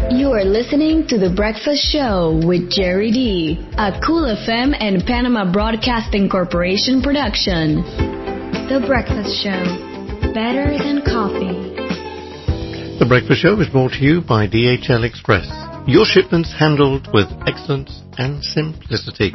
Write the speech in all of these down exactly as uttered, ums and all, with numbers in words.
You are listening to The Breakfast Show with Jerry D, a Cool F M and Panama Broadcasting Corporation production. The Breakfast Show, better than coffee. The Breakfast Show is brought to you by D H L Express. Your shipments handled with excellence and simplicity.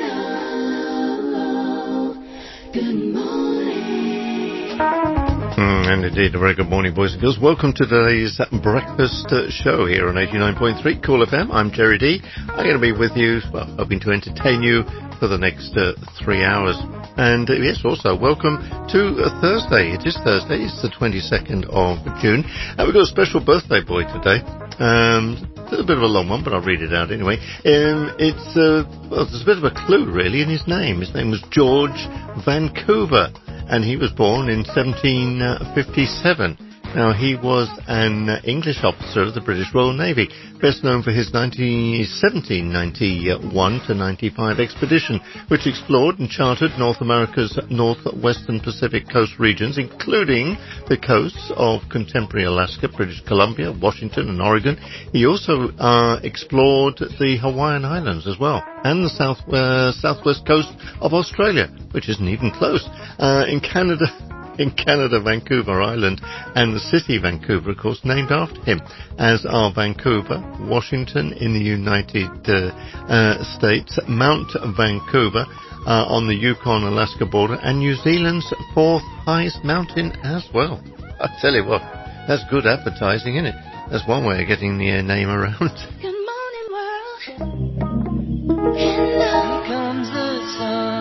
Hello, good morning. Mm, and indeed, a very good morning, boys and girls. Welcome to today's Breakfast uh, Show here on eighty-nine point three Cool F M. I'm Jerry D. I'm going to be with you, well, hoping to entertain you for the next uh, three hours. And uh, yes, also welcome to uh, Thursday. It is Thursday. It's the twenty-second of June. And we've got a special birthday boy today. Um, it's a bit of a long one, but I'll read it out anyway. Um, it's, uh, well, there's a bit of a clue, really, in his name. His name was George Vancouver, and he was born in seventeen fifty-seven. Now, he was an English officer of the British Royal Navy, best known for his seventeen ninety-one to ninety-five expedition, which explored and charted North America's northwestern Pacific coast regions, including the coasts of contemporary Alaska, British Columbia, Washington, and Oregon. He also uh, explored the Hawaiian Islands as well, and the south uh, southwest coast of Australia, which isn't even close. Uh, in Canada... In Canada, Vancouver Island, and the city Vancouver, of course, named after him, as are Vancouver, Washington in the United uh, uh, States, Mount Vancouver uh, on the Yukon-Alaska border, and New Zealand's fourth highest mountain as well. I tell you what, that's good advertising, isn't it? That's one way of getting the uh, name around. Good morning, world. Hello. Here comes the sun.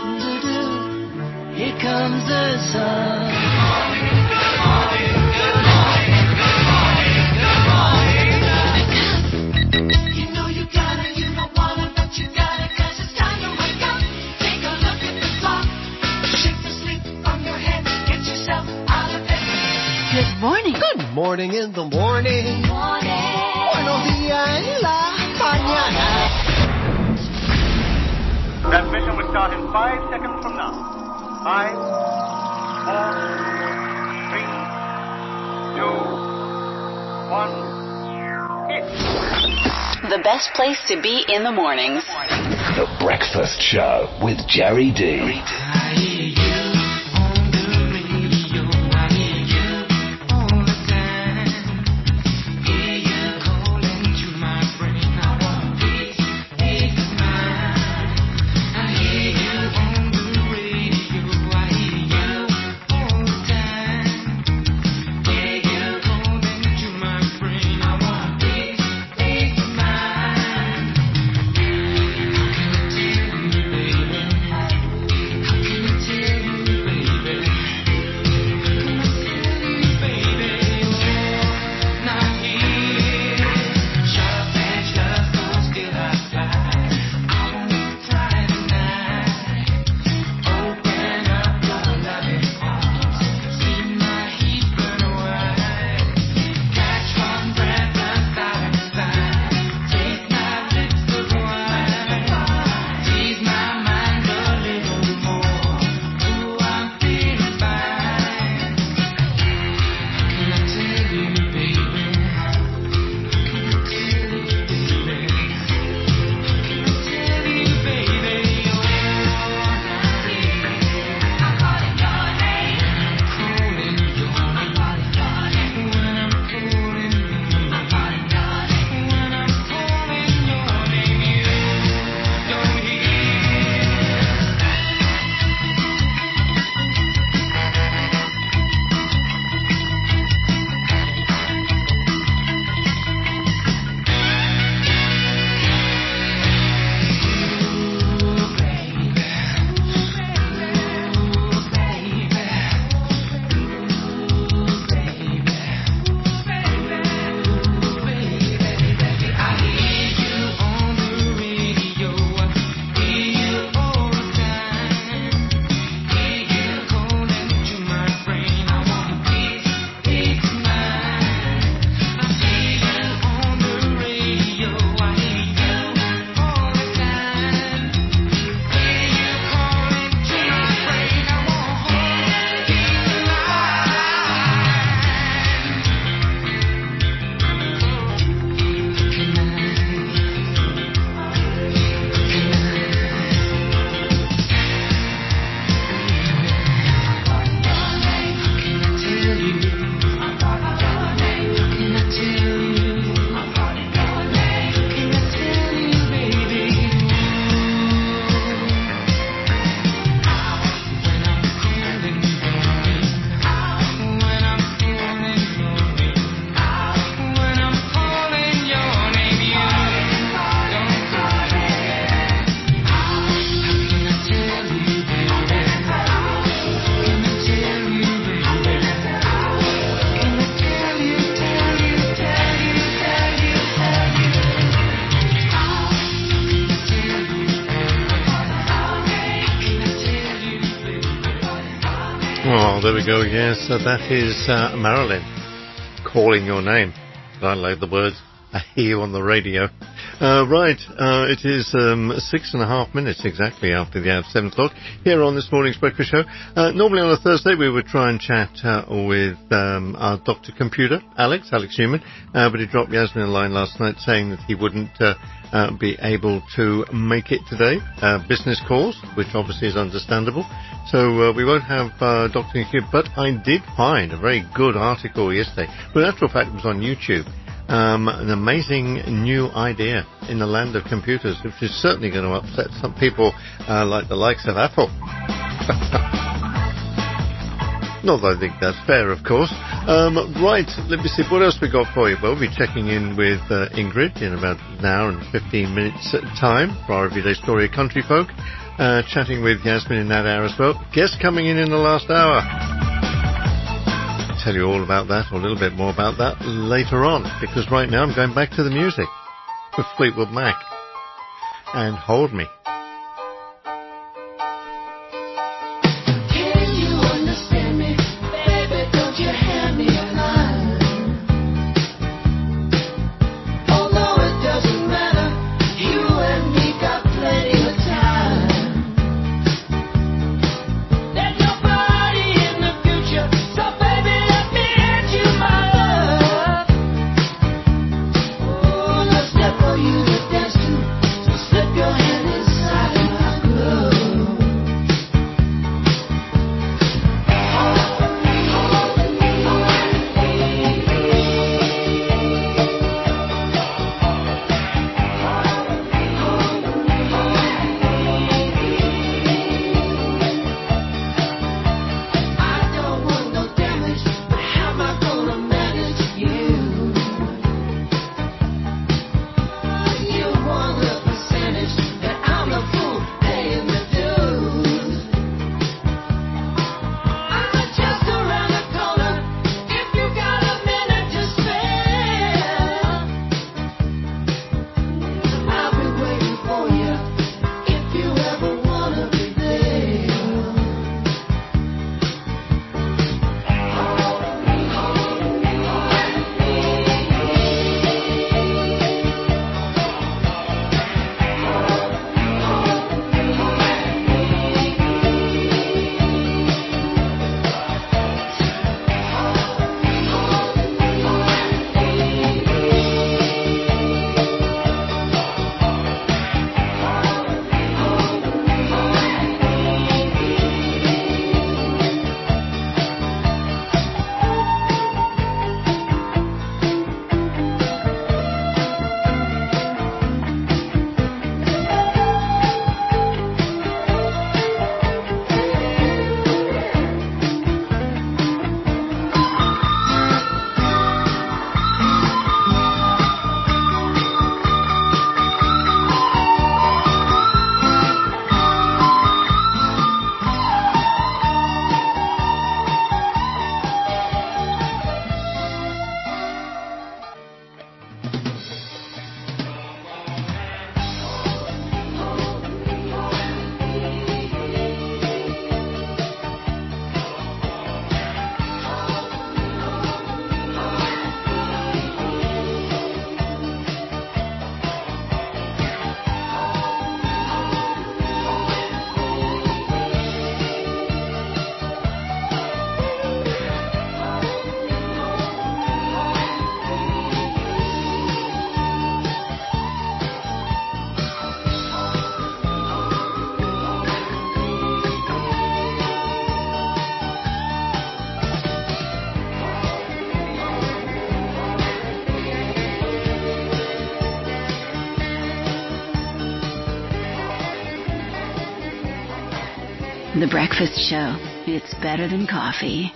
Here comes the sun. Good morning, good morning, good morning, good morning, good morning. You know you gotta, you don't wanna, but you gotta, 'cause it's time to wake up. Take a look at the clock. Shake the sleep from your head. Get yourself out of bed. Good morning. Good morning in the morning. Morning. Buenos días en la mañana. Transmission will start in five seconds from now. Five, four, three, two, one, hit. The best place to be in the mornings. The Breakfast Show with Jerry D. Take there we go. Yes, so that is uh, Marilyn, Calling Your Name. I like the words. I hear you on the radio. Uh, right, uh, it is um, six and a half minutes exactly after the hour of seven o'clock here on this morning's breakfast show. Uh, normally on a Thursday we would try and chat uh, with um, our Doctor Computer, Alex, Alex Newman, uh, but he dropped Yasmin a line last night saying that he wouldn't uh, uh, be able to make it today. Uh, business calls, which obviously is understandable. So uh, we won't have uh, Doctor Computer, but I did find a very good article yesterday. But in actual fact, it was on YouTube. Um, an amazing new idea in the land of computers, which is certainly going to upset some people uh, like the likes of Apple. Not that I think that's fair, of course. Um, right, let me see, what else we got for you? Well, we'll be checking in with uh, Ingrid in about an hour and fifteen minutes at time for our Everyday Story of Country Folk. Uh, chatting with Yasmin in that hour as well. Guest coming in in the last hour. Tell you all about that, or a little bit more about that later on, because right now I'm going back to the music with Fleetwood Mac and Hold Me. Can you understand me? Baby, don't you hand me a line. Although it doesn't matter, you and me got plenty of time. There's nobody in the future, so baby, let me hand you my love. Oh, no step for you to dance to, so slip your hand inside my glove. I don't want no damage, but how am I gonna manage you? You want a percentage, and I'm the fool paying the dues. I'm just around the corner. If you got a minute to spare, I'll be waiting for you. If you ever wanna be there. The Breakfast Show. It's better than coffee.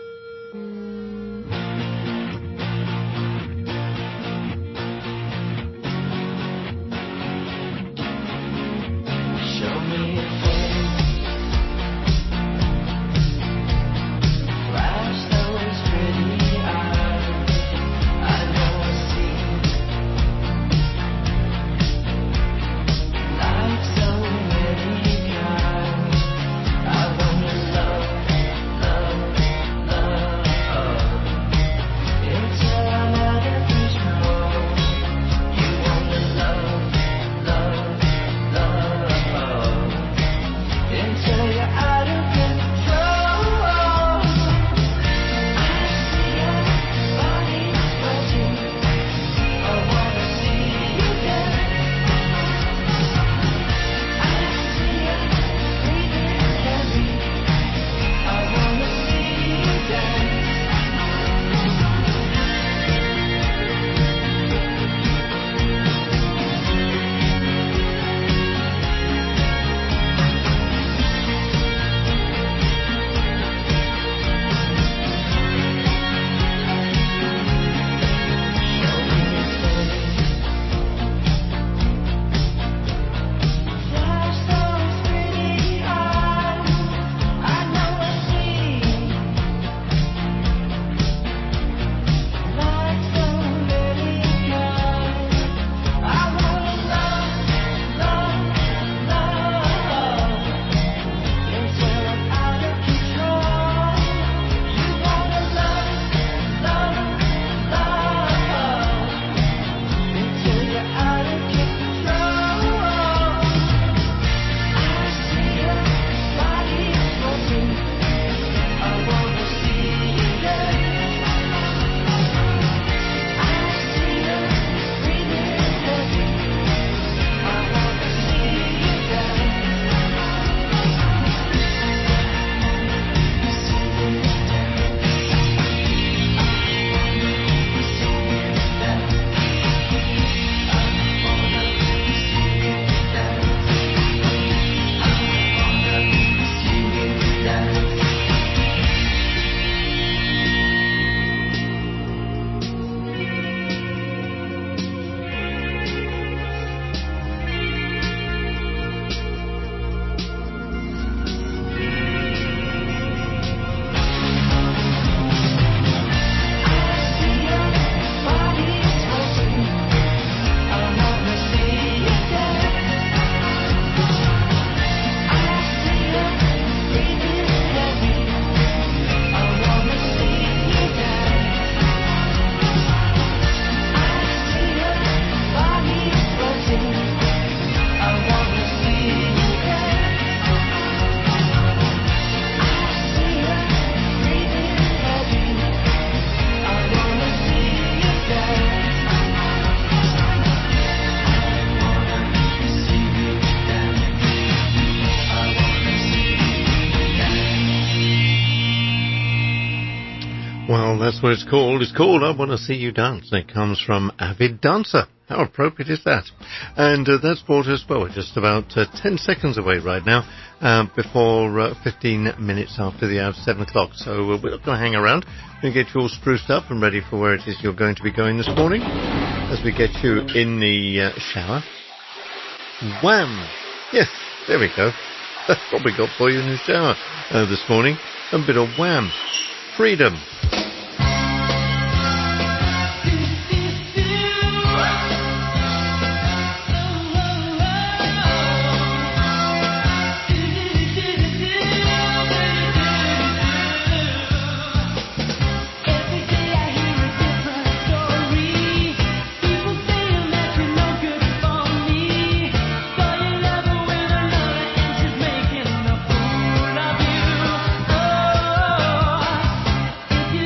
Show me a face. Flash those pretty eyes. I know I see. Like so many kinds. I wanna love, love, that's what it's called. It's called I Want to See You Dance, and it comes from Avid Dancer. How appropriate is that? And uh, that's brought us, well, we're just about uh, ten seconds away right now, uh, before uh, fifteen minutes after the hour of seven o'clock. So uh, we're not going to hang around. We're going to get you all spruced up and ready for where it is you're going to be going this morning, as we get you in the uh, shower. Wham! Yes, there we go. That's what we got for you in the shower uh, this morning. A bit of Wham! Freedom. If you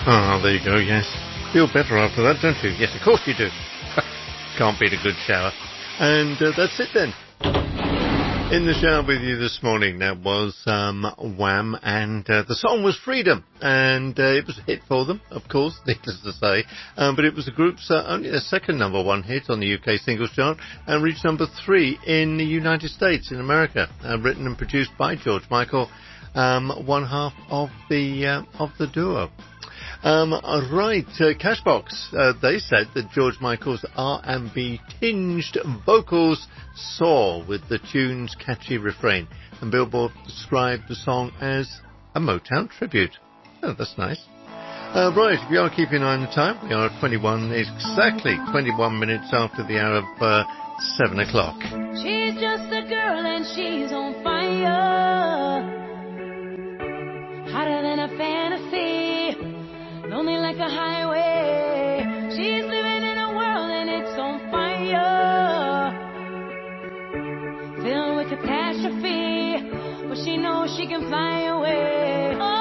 Oh, there you go, yes. Feel better after that, don't you? Yes, of course you do. Can't beat a good shower. And uh, that's it then. In the shower with you this morning, that was um, Wham, and uh, the song was Freedom, and uh, it was a hit for them, of course, needless to say, um, but it was the group's uh, only their second number one hit on the U K singles chart, and reached number three in the United States, in America, uh, written and produced by George Michael, um, one half of the uh, of the duo. Um, right, uh, Cashbox, uh, they said that George Michael's R and B tinged vocals soar with the tune's catchy refrain, and Billboard described the song as a Motown tribute. Oh, that's nice. Uh, right, if you are keeping an eye on the time, we are at twenty-one, exactly twenty-one minutes after the hour of uh, seven o'clock. She's just a girl and she's on fire, hotter than a fantasy, lonely like a highway. She's living in a world and it's on fire, filled with catastrophe, but she knows she can fly away. Oh,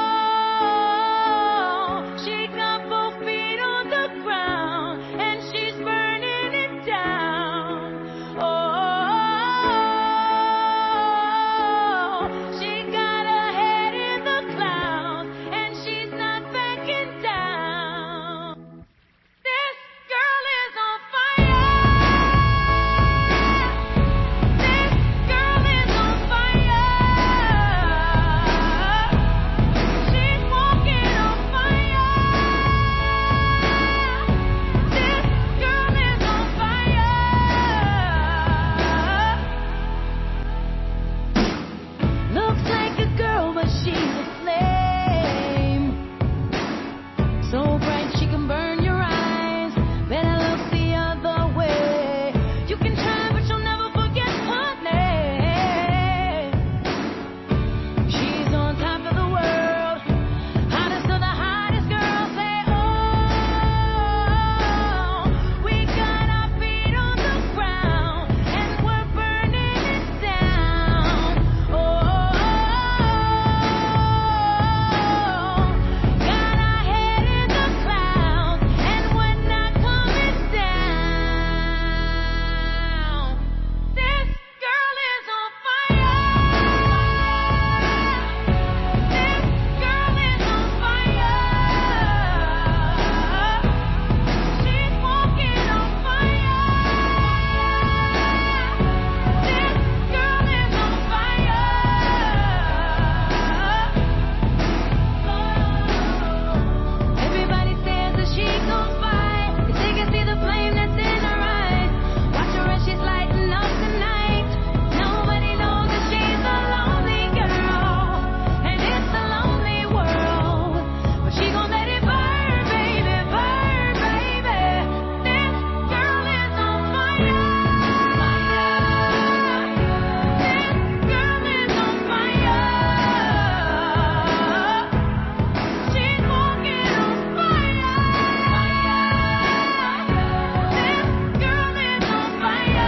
she got both feet on the ground and she's burning it down. Oh, she got her head in the clouds and she's not backing down. This girl is on fire. This girl is on fire. She's walking on fire. This girl is on fire. Looks like a girl, but she's a flame. So bright she can burn your eyes. Better look the other way. You can try, but you'll never forget her name. She's on top of the world, hottest of the hottest girls. Say, oh, we got our feet on the ground and we're burning it down. Oh, got our head in the clouds and we're not coming down. This girl is on fire. This girl is on fire. She's walking on fire. This girl is on fire. Everybody stares as she goes by, 'cause they can see the flame that's in her eyes. Watch her as she's lighting up the night. Nobody knows that she's a lonely girl, and it's a lonely world. But she gon' let it burn, baby, burn, baby. This girl is on fire. This girl is on fire. She's walking on fire. This girl is on fire.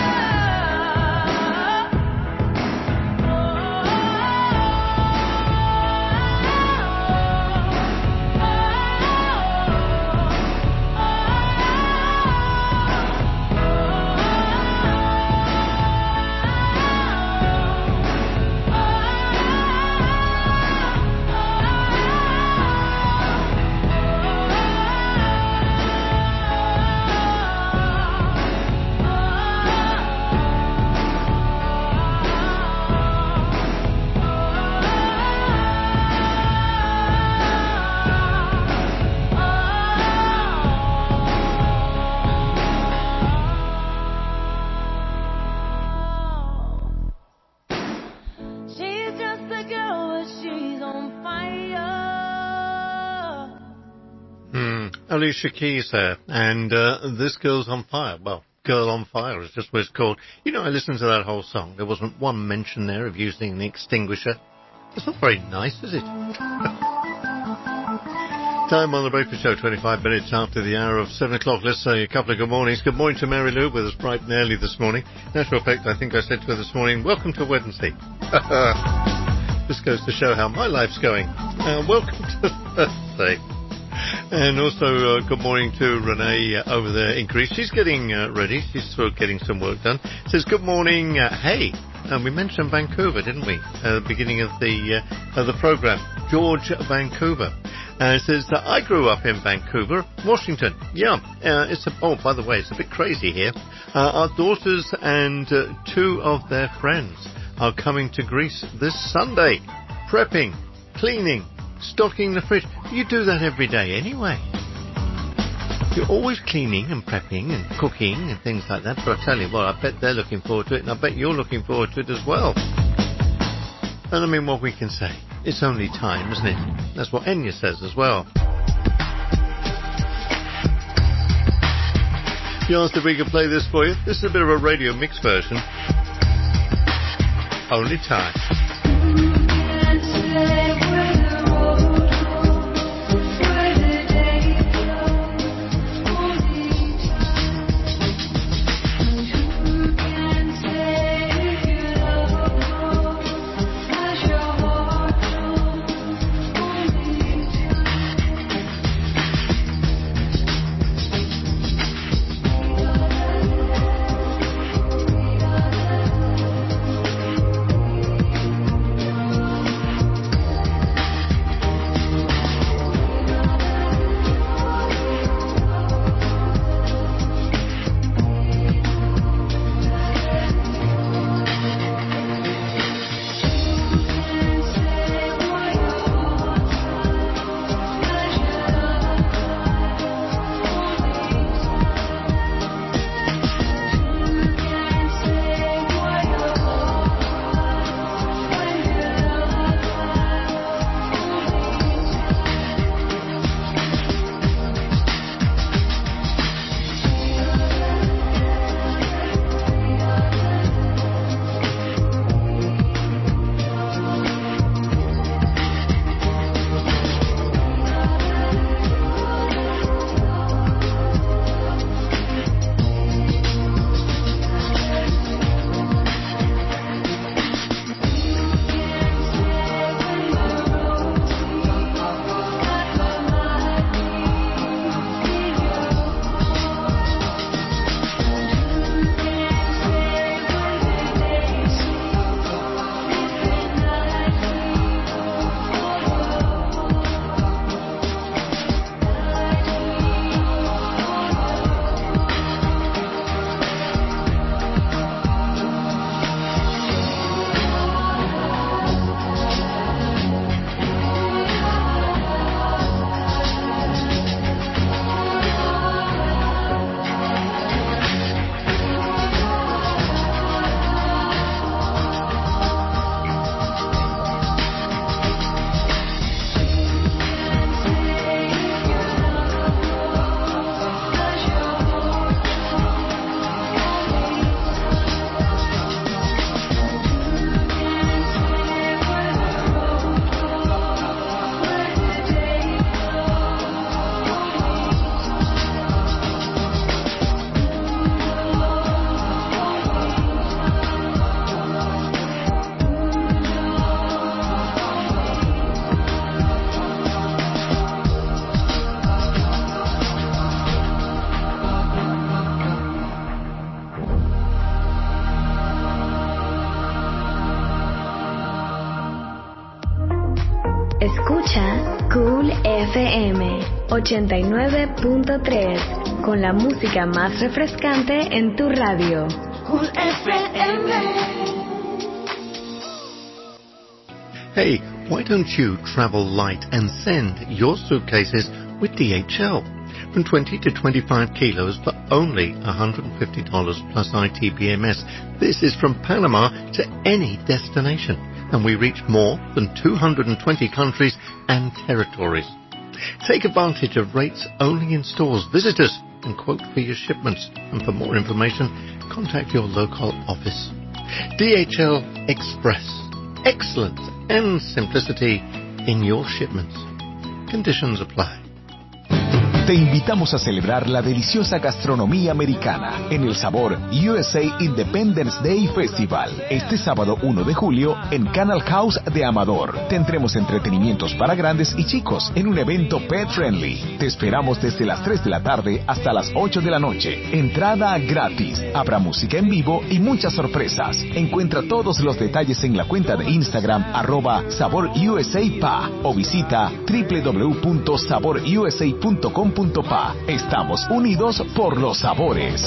She's just a girl, but she's on fire. Hmm, Alicia Keys there, and uh, This Girl's on Fire. Well, Girl on Fire is just what it's called. You know, I listened to that whole song. There wasn't one mention there of using the extinguisher. It's not very nice, is it? Time on the Breakfast Show, twenty-five minutes after the hour of seven o'clock. Let's say a couple of good mornings. Good morning to Mary Lou with us bright and early this morning. Natural effect, I think I said to her this morning, welcome to Wednesday. This goes to show how my life's going. Uh, welcome to Thursday. And also, uh, good morning to Renee uh, over there in Greece. She's getting uh, ready. She's sort of getting some work done. Says, good morning. Uh, hey, um, we mentioned Vancouver, didn't we? At uh, the beginning of the uh, of the program. George, Vancouver. Uh, it says, uh, I grew up in Vancouver, Washington. Yeah, uh, it's a, oh, by the way, it's a bit crazy here. Uh, our daughters and uh, two of their friends are coming to Greece this Sunday. Prepping, cleaning, stocking the fridge. You do that every day anyway. You're always cleaning and prepping and cooking and things like that. But I tell you what, I bet they're looking forward to it, and I bet you're looking forward to it as well. And I mean, what we can say, it's only time, isn't it? That's what Enya says as well. You asked if we could play this for you. This is a bit of a radio mix version. Only time. Escucha Cool F M ochenta y nueve punto tres con la música más refrescante en tu radio. Cool F M. Hey, why don't you travel light and send your suitcases with D H L? From twenty to twenty-five kilos for only one hundred fifty dollars plus I T B M S. This is from Panama to any destination, and we reach more than two hundred twenty countries and territories. Take advantage of rates only in stores. Visit us and quote for your shipments. And for more information, contact your local office. D H L Express. Excellence and simplicity in your shipments. Conditions apply. Te invitamos a celebrar la deliciosa gastronomía americana en el Sabor U S A Independence Day Festival. Este sábado uno de julio en Canal House de Amador. Tendremos entretenimientos para grandes y chicos en un evento pet friendly. Te esperamos desde las tres de la tarde hasta las ocho de la noche. Entrada gratis. Habrá música en vivo y muchas sorpresas. Encuentra todos los detalles en la cuenta de Instagram arroba Sabor U S A P A o visita w w w punto sabor u s a punto com punto p a. Estamos unidos por los sabores.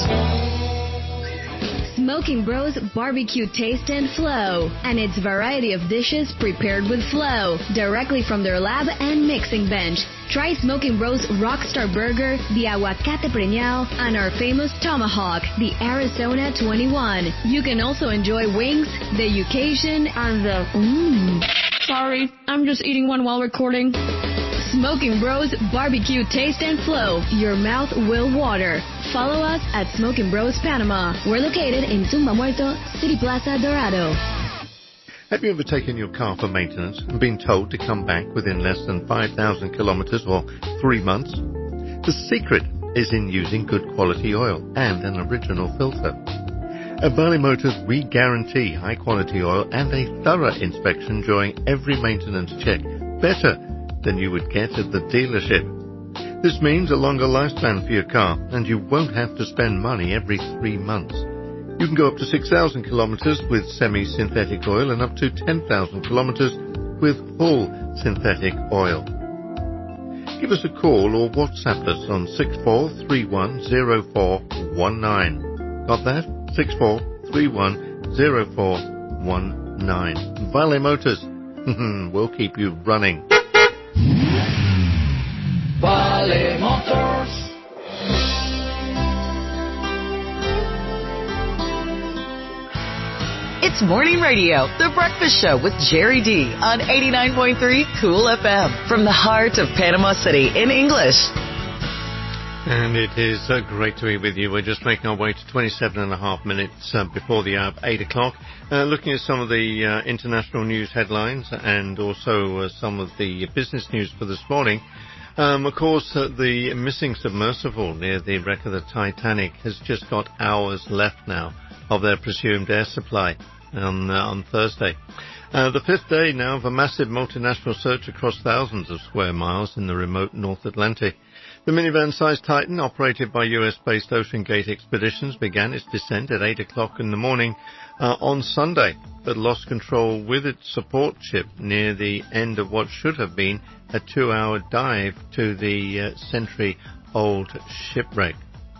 Smoking Bros Barbecue Taste and Flow, and its variety of dishes prepared with flow, directly from their lab and mixing bench. Try Smoking Bros Rockstar Burger, the Aguacate Preñao, and our famous Tomahawk, the Arizona twenty-one. You can also enjoy wings, the Yucation, and the... Mmm. Sorry, I'm just eating one while recording. Smoking Bros Barbecue Taste and Flow. Your mouth will water. Follow us at Smoking Bros Panama. We're located in Tumba Muerto, City Plaza, Dorado. Have you ever taken your car for maintenance and been told to come back within less than five thousand kilometers or three months? The secret is in using good quality oil and an original filter. At Valley Motors, we guarantee high quality oil and a thorough inspection during every maintenance check. Better than you would get at the dealership. This means a longer lifespan for your car, and you won't have to spend money every three months. You can go up to six thousand kilometers with semi-synthetic oil and up to ten thousand kilometers with full synthetic oil. Give us a call or WhatsApp us on six four three one zero four one nine. Got that? six four three one zero four one nine. Vale Motors. We'll keep you running. Vale Motors. It's Morning Radio, The Breakfast Show with Jerry D on eighty-nine point three Cool F M from the heart of Panama City in English. And it is uh, great to be with you. We're just making our way to twenty-seven and a half minutes uh, before the hour of eight o'clock. Uh, looking at some of the uh, international news headlines and also uh, some of the business news for this morning. Um, of course, uh, the missing submersible near the wreck of the Titanic has just got hours left now of their presumed air supply on, uh, on Thursday. Uh, the fifth day now of a massive multinational search across thousands of square miles in the remote North Atlantic. The minivan-sized Titan, operated by U S-based Ocean Gate Expeditions, began its descent at eight o'clock in the morning uh, on Sunday, but lost control with its support ship near the end of what should have been a two-hour dive to the uh, century-old shipwreck.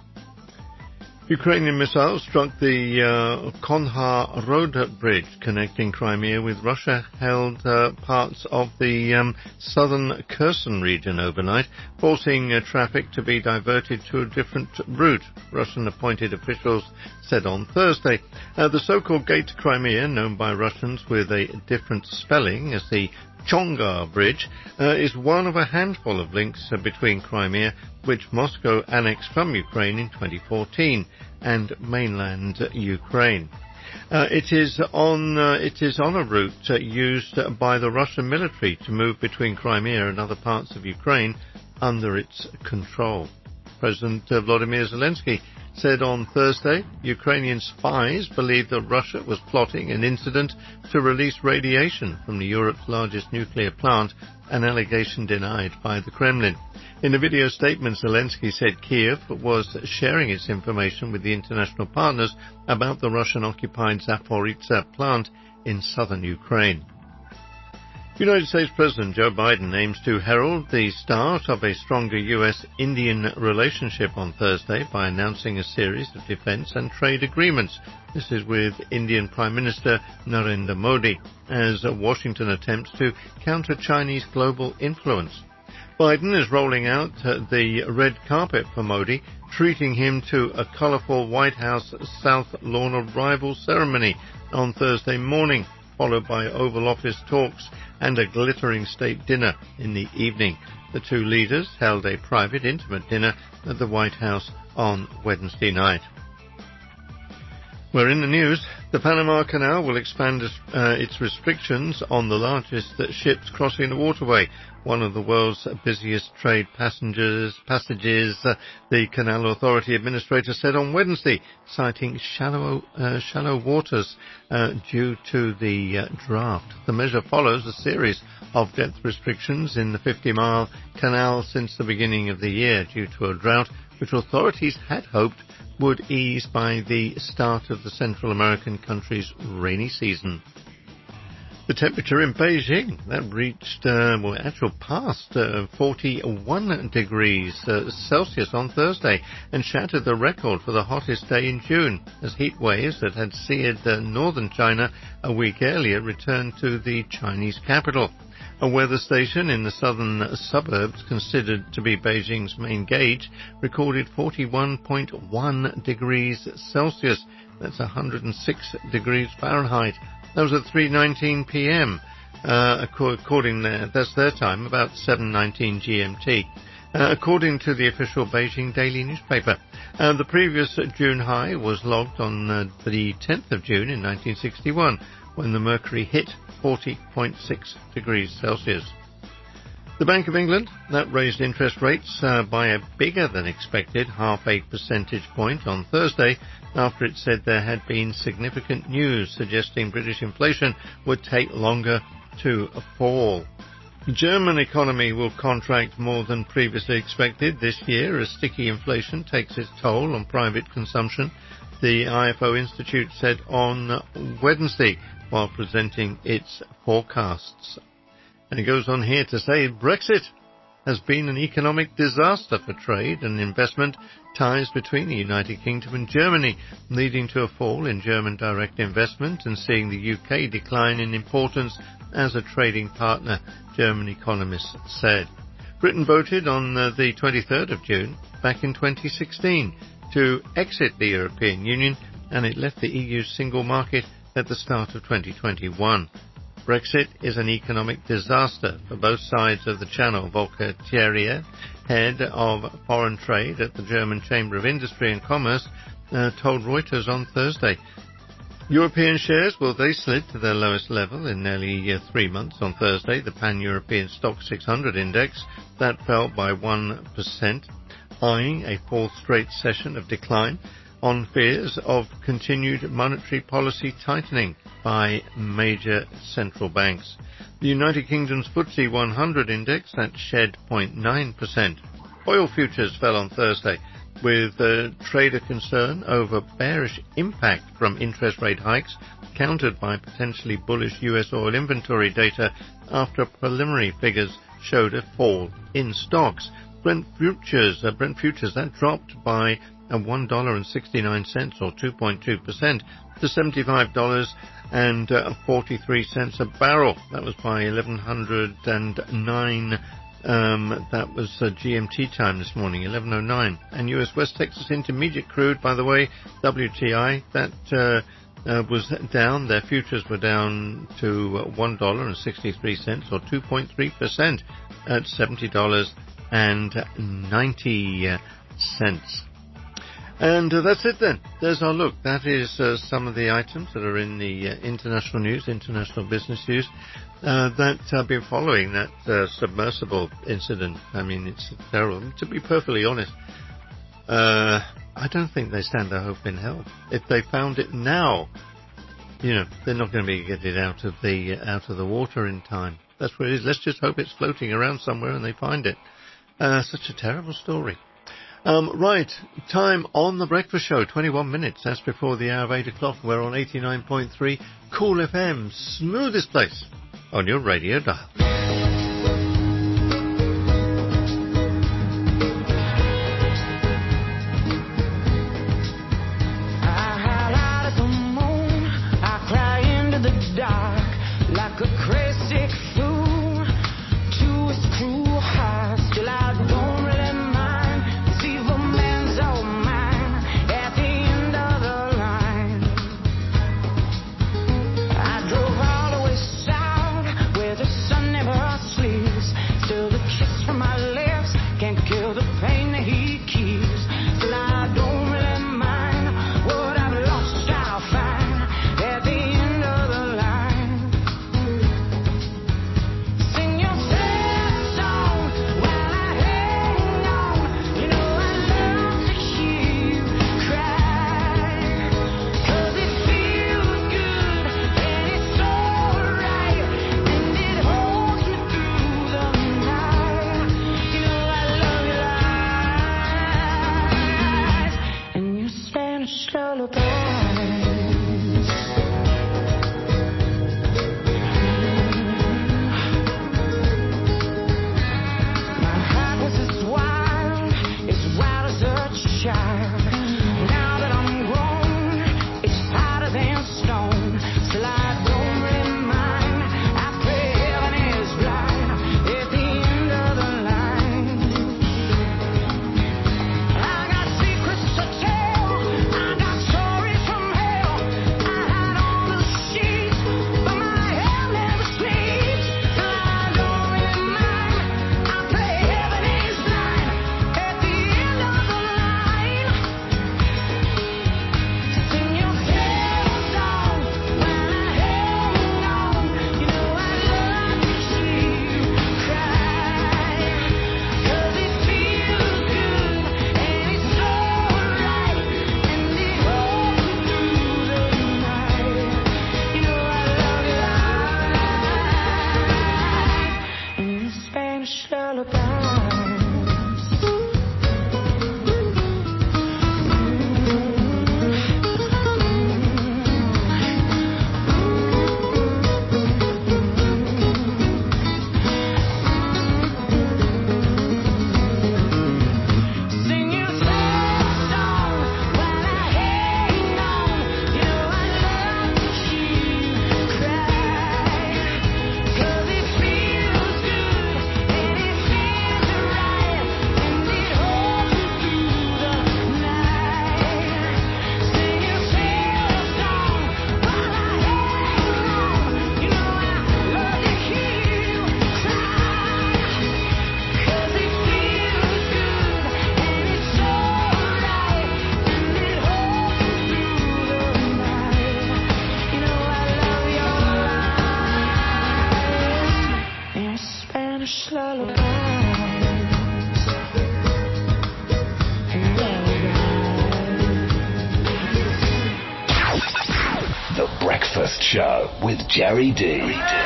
Ukrainian missiles struck the uh, Konha Road bridge connecting Crimea with Russia-held uh, parts of the um, southern Kherson region overnight, forcing uh, traffic to be diverted to a different route, Russian-appointed officials said on Thursday. Uh, the so-called Gate to Crimea, known by Russians with a different spelling as the Chonga Bridge, uh, is one of a handful of links uh, between Crimea, which Moscow annexed from Ukraine in twenty fourteen, and mainland Ukraine. Uh, it is on uh, it is on a route uh, used by the Russian military to move between Crimea and other parts of Ukraine under its control. President uh, Volodymyr Zelensky said on Thursday Ukrainian spies believed that Russia was plotting an incident to release radiation from the Europe's largest nuclear plant, an allegation denied by the Kremlin. In a video statement, Zelensky said Kiev was sharing its information with the international partners about the Russian-occupied Zaporizhzhia plant in southern Ukraine. United States President Joe Biden aims to herald the start of a stronger U S-Indian relationship on Thursday by announcing a series of defense and trade agreements. This is with Indian Prime Minister Narendra Modi, as Washington attempts to counter Chinese global influence. Biden is rolling out uh, the red carpet for Modi, treating him to a colourful White House South Lawn arrival ceremony on Thursday morning, followed by Oval Office talks and a glittering state dinner in the evening. The two leaders held a private, intimate dinner at the White House on Wednesday night. We're in the news. The Panama Canal will expand uh, its restrictions on the largest ships crossing the waterway, one of the world's busiest trade passengers, passages, uh, the Canal Authority Administrator said on Wednesday, citing shallow, uh, shallow waters uh, due to the uh, draft. The measure follows a series of depth restrictions in the fifty-mile canal since the beginning of the year due to a drought, which authorities had hoped would ease by the start of the Central American country's rainy season. The temperature in Beijing, that reached, uh, well, actual past uh, forty-one degrees uh, Celsius on Thursday and shattered the record for the hottest day in June, as heat waves that had seared uh, northern China a week earlier returned to the Chinese capital. A weather station in the southern suburbs, considered to be Beijing's main gauge, recorded forty-one point one degrees Celsius. That's one hundred six degrees Fahrenheit. That was at three nineteen p.m. Uh, according to, that's their time, about seven nineteen G M T. Uh, according to the official Beijing daily newspaper. Uh, the previous June high was logged on uh, the tenth of June in nineteen sixty-one, when the mercury hit forty point six degrees Celsius. The Bank of England, that raised interest rates uh, by a bigger than expected half a percentage point on Thursday after it said there had been significant news suggesting British inflation would take longer to fall. The German economy will contract more than previously expected this year as sticky inflation takes its toll on private consumption, the I F O Institute said on Wednesday while presenting its forecasts. And it goes on here to say Brexit has been an economic disaster for trade and investment ties between the United Kingdom and Germany, leading to a fall in German direct investment and seeing the U K decline in importance as a trading partner, German economists said. Britain voted on uh, the twenty-third of June back in twenty sixteen to exit the European Union, and it left the E U's single market at the start of twenty twenty-one. Brexit is an economic disaster for both sides of the Channel, Volker Thierier, head of foreign trade at the German Chamber of Industry and Commerce, uh, told Reuters on Thursday. European shares, well, they slid to their lowest level in nearly uh, three months on Thursday. The Pan-European Stock six hundred index, that fell by one percent, eyeing a fourth straight session of decline on fears of continued monetary policy tightening by major central banks. The United Kingdom's F T S E one hundred index, that shed zero point nine percent. Oil futures fell on Thursday, with uh, trader concern over bearish impact from interest rate hikes, countered by potentially bullish U S oil inventory data after preliminary figures showed a fall in stocks. Brent futures, uh, Brent futures, that dropped by uh, one dollar and sixty-nine cents or two point two percent to seventy-five dollars and forty-three cents a barrel. That was by eleven oh nine. Um, that was uh, G M T time this morning, eleven oh nine. And U S West Texas Intermediate crude, by the way, W T I, that uh, uh, was down. Their futures were down to uh, one dollar and sixty-three cents or two point three percent at seventy dollars and ninety cents. And uh, that's it then. There's our look. That is uh, some of the items that are in the uh, international news, international business news, uh, that I've been following that uh, submersible incident. I mean, it's terrible. To be perfectly honest, uh, I don't think they stand a hope in hell. If they found it now, you know, they're not going to be getting it out of the uh, out of the water in time. That's what it is. Let's just hope it's floating around somewhere and they find it. Uh, such a terrible story. Um, right, time on the breakfast show, twenty-one minutes. That's before the hour of eight o'clock. We're on eighty-nine point three Cool F M, smoothest place on your radio dial. I howl out at the moon, I cry into the dark like a crazy fool to its cruel heart. Still I don't really mind. This evil man's all mine at the end of the line. I drove all the way south where the sun never sleeps. Still the kiss from my lips can't kill the pain that he keeps. Still I don't really mind what I've lost. I'll The Breakfast Show with Jerry D.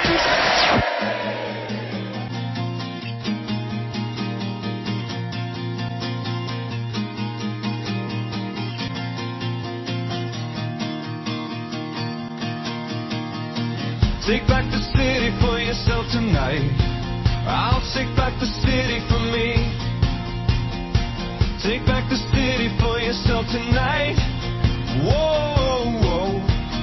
Take back the city for yourself tonight. I'll take back the city for me. Take back the city for yourself tonight. Whoa, whoa.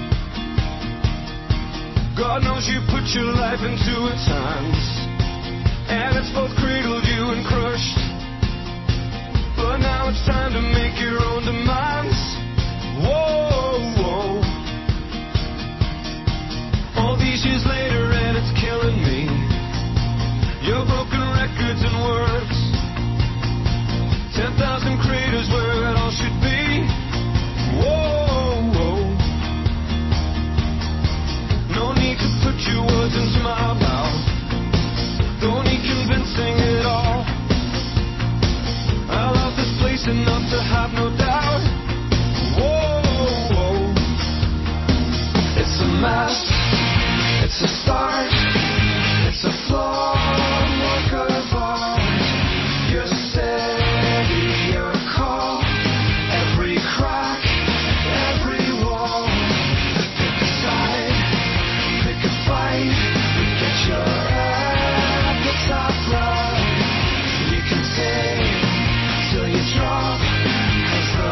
God knows you put your life into its hands, and it's both cradled you and crushed. But now it's time to make your own demands. Whoa, whoa. All these years later and it's killing me. Your broken records and words. Ten thousand craters where it all should be. Whoa, whoa. No need to put your words into my mouth. Don't need convincing at all. I love this place enough to have no doubt. Whoa, whoa. It's a mess. It's a start, it's a flawed work of art. You're steady, your call, every crack, every wall. Pick a side, pick a fight, get your appetite right. You can take till you drop, 'cause the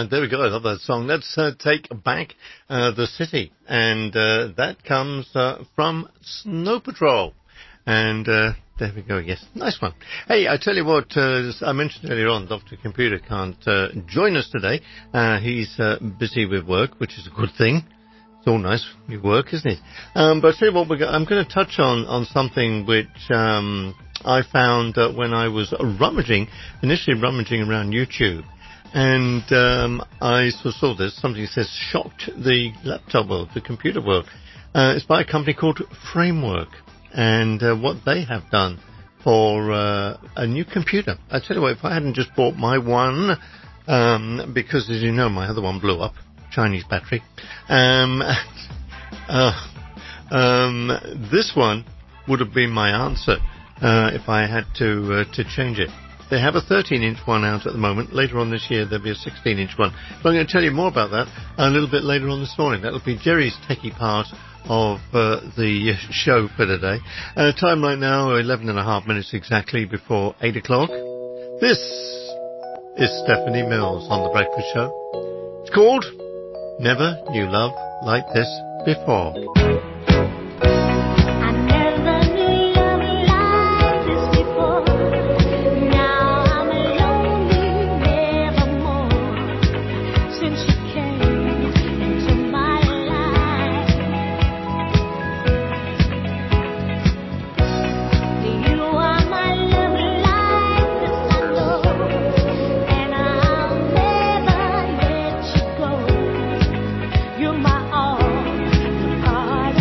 Uh, there we go. I love that song. Let's uh, take back uh, the city. And uh, that comes uh, from Snow Patrol. And uh, there we go. Yes, nice one. Hey, I tell you what, uh, I mentioned earlier on, Doctor Computer can't uh, join us today. Uh, he's uh, busy with work, which is a good thing. It's all nice with work, isn't it? Um, but I tell you what, we're go- I'm going to touch on, on something which um, I found uh, when I was rummaging, initially rummaging around YouTube. And um, I saw this, something says, shocked the laptop world, the computer world. Uh, it's by a company called Framework. And uh, what they have done for uh, a new computer. I tell you what, if I hadn't just bought my one, um, because as you know, my other one blew up, Chinese battery, um, uh, um, this one would have been my answer uh, if I had to uh, to change it. They have a thirteen inch one out at the moment. Later on this year, there'll be a sixteen inch one. But I'm going to tell you more about that a little bit later on this morning. That'll be Jerry's techie part of uh, the show for today. Uh, time right now, eleven and a half minutes exactly before eight o'clock. This is Stephanie Mills on The Breakfast Show. It's called Never Knew Love Like This Before. You're my all, the part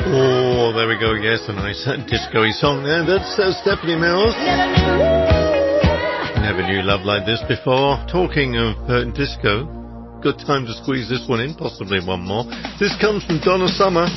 Oh, there we go. Yes, a nice uh, disco-y song there. That's uh, Stephanie Mills. Never knew love like this before. Talking of uh, disco, good time to squeeze this one in, possibly one more. This comes from Donna Summer.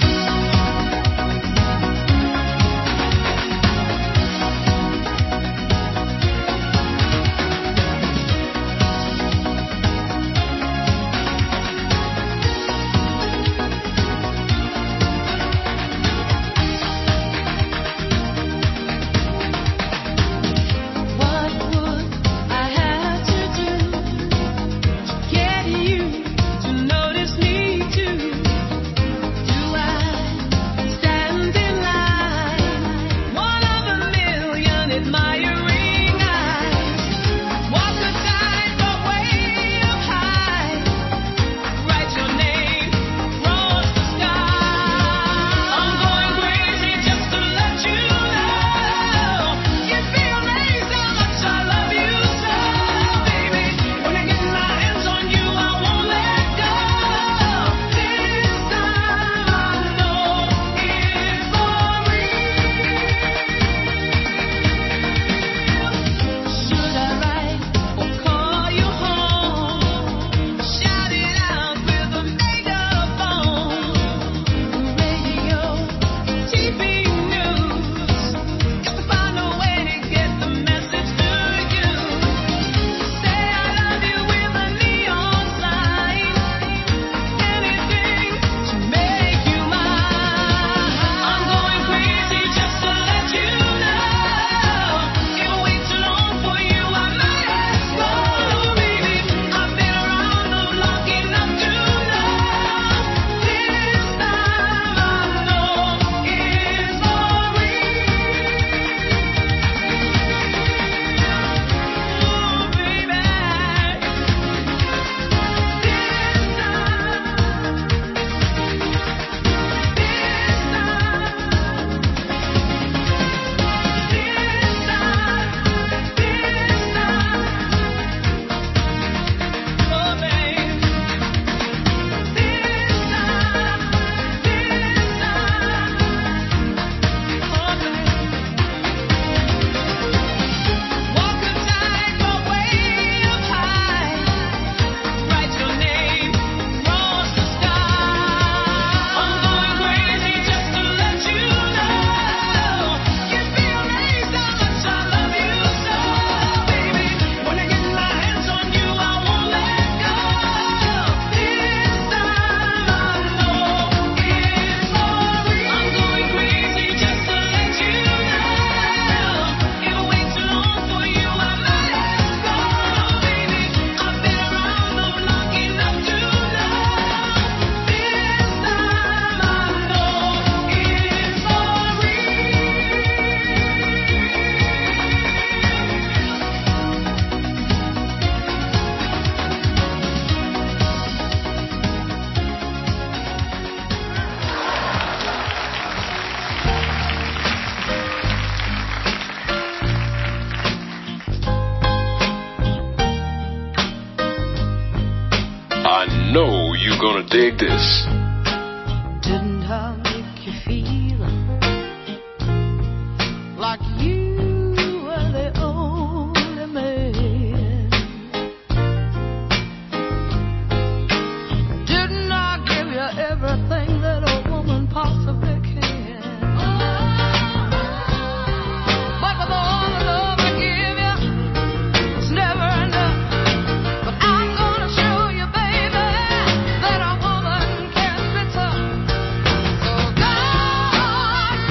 know you're gonna dig this. Didn't I make you feel like you were the only man? Didn't I give you everything that a woman possibly can? But with all the love I give you, it's never enough. But I'm gonna show you, baby, that a woman can be tough. So God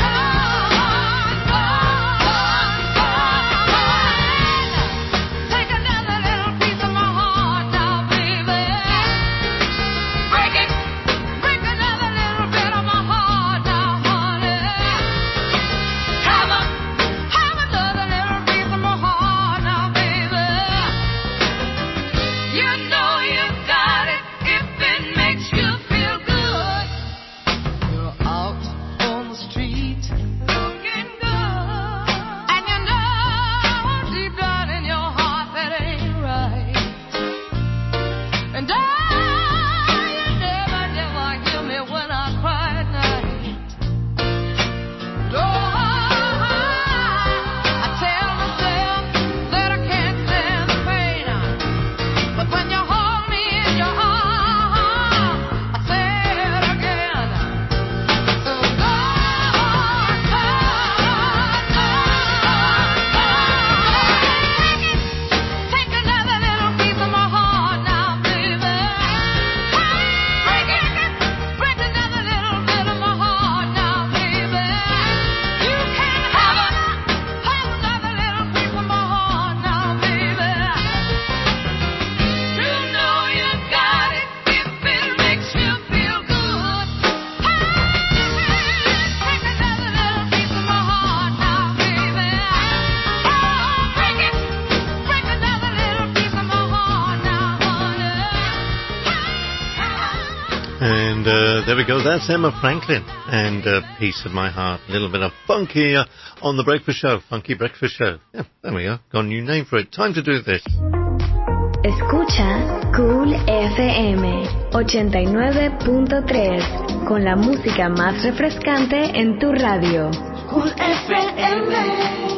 there we go. That's Emma Franklin and uh, Piece of My Heart. A little bit of funky uh, on the breakfast show. Funky breakfast show. Yeah, there we go. Got a new name for it. Time to do this. Escucha Cool F M ochenta y nueve punto tres con la música más refrescante en tu radio. Cool F M.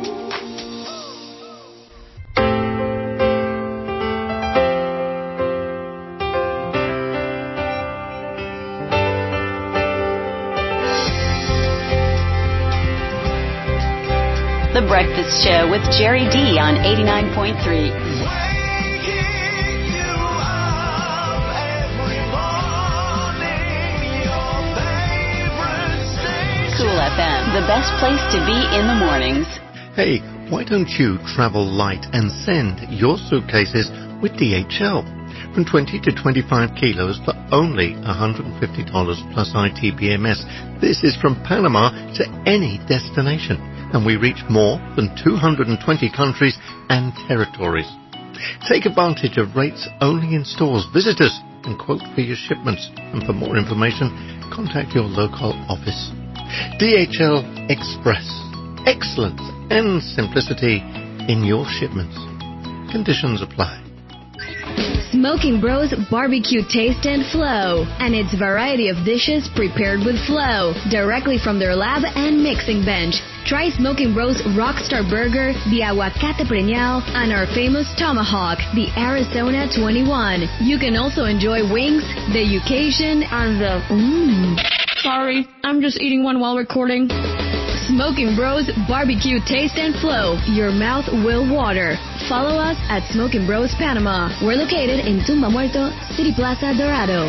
The Breakfast Show with Jerry D on eighty-nine point three. Cool F M, the best place to be in the mornings. Hey, why don't you travel light and send your suitcases with D H L? From twenty to twenty-five kilos for only one hundred fifty dollars plus I T B M S. This is from Panama to any destination, and we reach more than two hundred twenty countries and territories. Take advantage of rates only in stores. Visit us and quote for your shipments. And for more information, contact your local office. D H L Express. Excellence and simplicity in your shipments. Conditions apply. Smoking Bros Barbecue Taste and Flow, and its variety of dishes prepared with flow, directly from their lab and mixing bench. Try Smoking Bros Rockstar Burger, the Aguacate Preñao, and our famous Tomahawk, the Arizona twenty-one. You can also enjoy wings, the Yucation, and the mmm. Sorry, I'm just eating one while recording. Smoking Bros Barbecue Taste and Flow. Your mouth will water. Follow us at Smoking Bros Panama. We're located in Tumba Muerto, City Plaza, Dorado.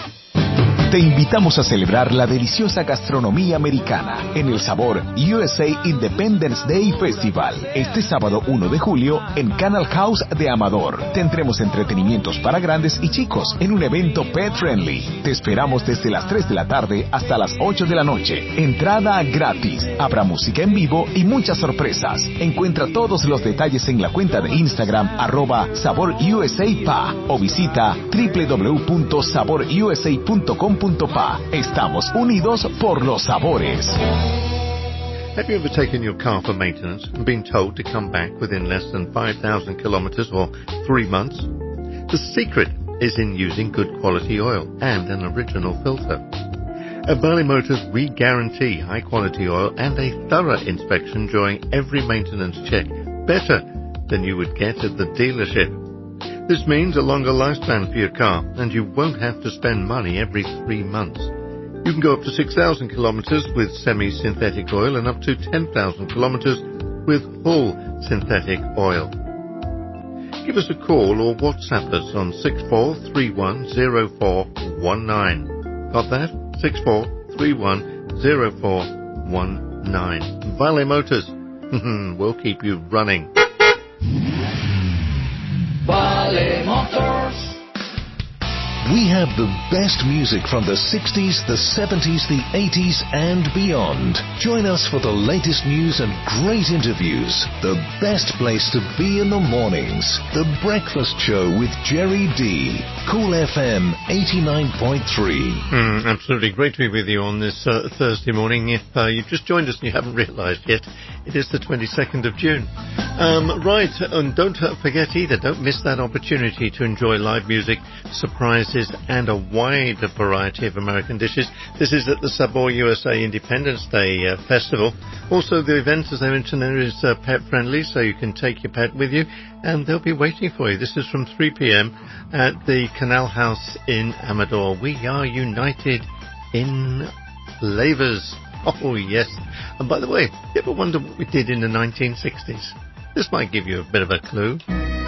Te invitamos a celebrar la deliciosa gastronomía americana en el Sabor U S A Independence Day Festival. Este sábado uno de julio en Canal House de Amador. Tendremos entretenimientos para grandes y chicos en un evento pet friendly. Te esperamos desde las tres de la tarde hasta las ocho de la noche. Entrada gratis. Habrá música en vivo y muchas sorpresas. Encuentra todos los detalles en la cuenta de Instagram arroba Sabor U S A P A o visita w w w punto sabor u s a punto com. Estamos unidos por los sabores. Have you ever taken your car for maintenance and been told to come back within less than five thousand kilometers or three months? The secret is in using good quality oil and an original filter. At Valley Motors, we guarantee high quality oil and a thorough inspection during every maintenance check, better than you would get at the dealership. This means a longer lifespan for your car, and you won't have to spend money every three months. You can go up to six thousand kilometers with semi-synthetic oil and up to ten thousand kilometers with full synthetic oil. Give us a call or WhatsApp us on six four three one zero four one nine. Got that? six four three one zero four one nine. Valley Motors. We'll keep you running. Valley Motors. We have the best music from the sixties, the seventies, the eighties, and beyond. Join us for the latest news and great interviews. The best place to be in the mornings. The Breakfast Show with Jerry D. Cool F M eighty-nine point three. Mm, absolutely great to be with you on this uh, Thursday morning. If uh, you've just joined us and you haven't realised yet, it is the twenty-second of June. Um, right, and don't forget either, don't miss that opportunity to enjoy live music, surprises, and a wide variety of American dishes. This is at the Sabor U S A Independence Day uh, Festival. Also, the event, as I mentioned, there is uh, pet friendly, so you can take your pet with you, and they'll be waiting for you. This is from three p.m. at the Canal House in Amador. We are united in flavors. Oh, yes. And by the way, you ever wonder what we did in the nineteen sixties? This might give you a bit of a clue.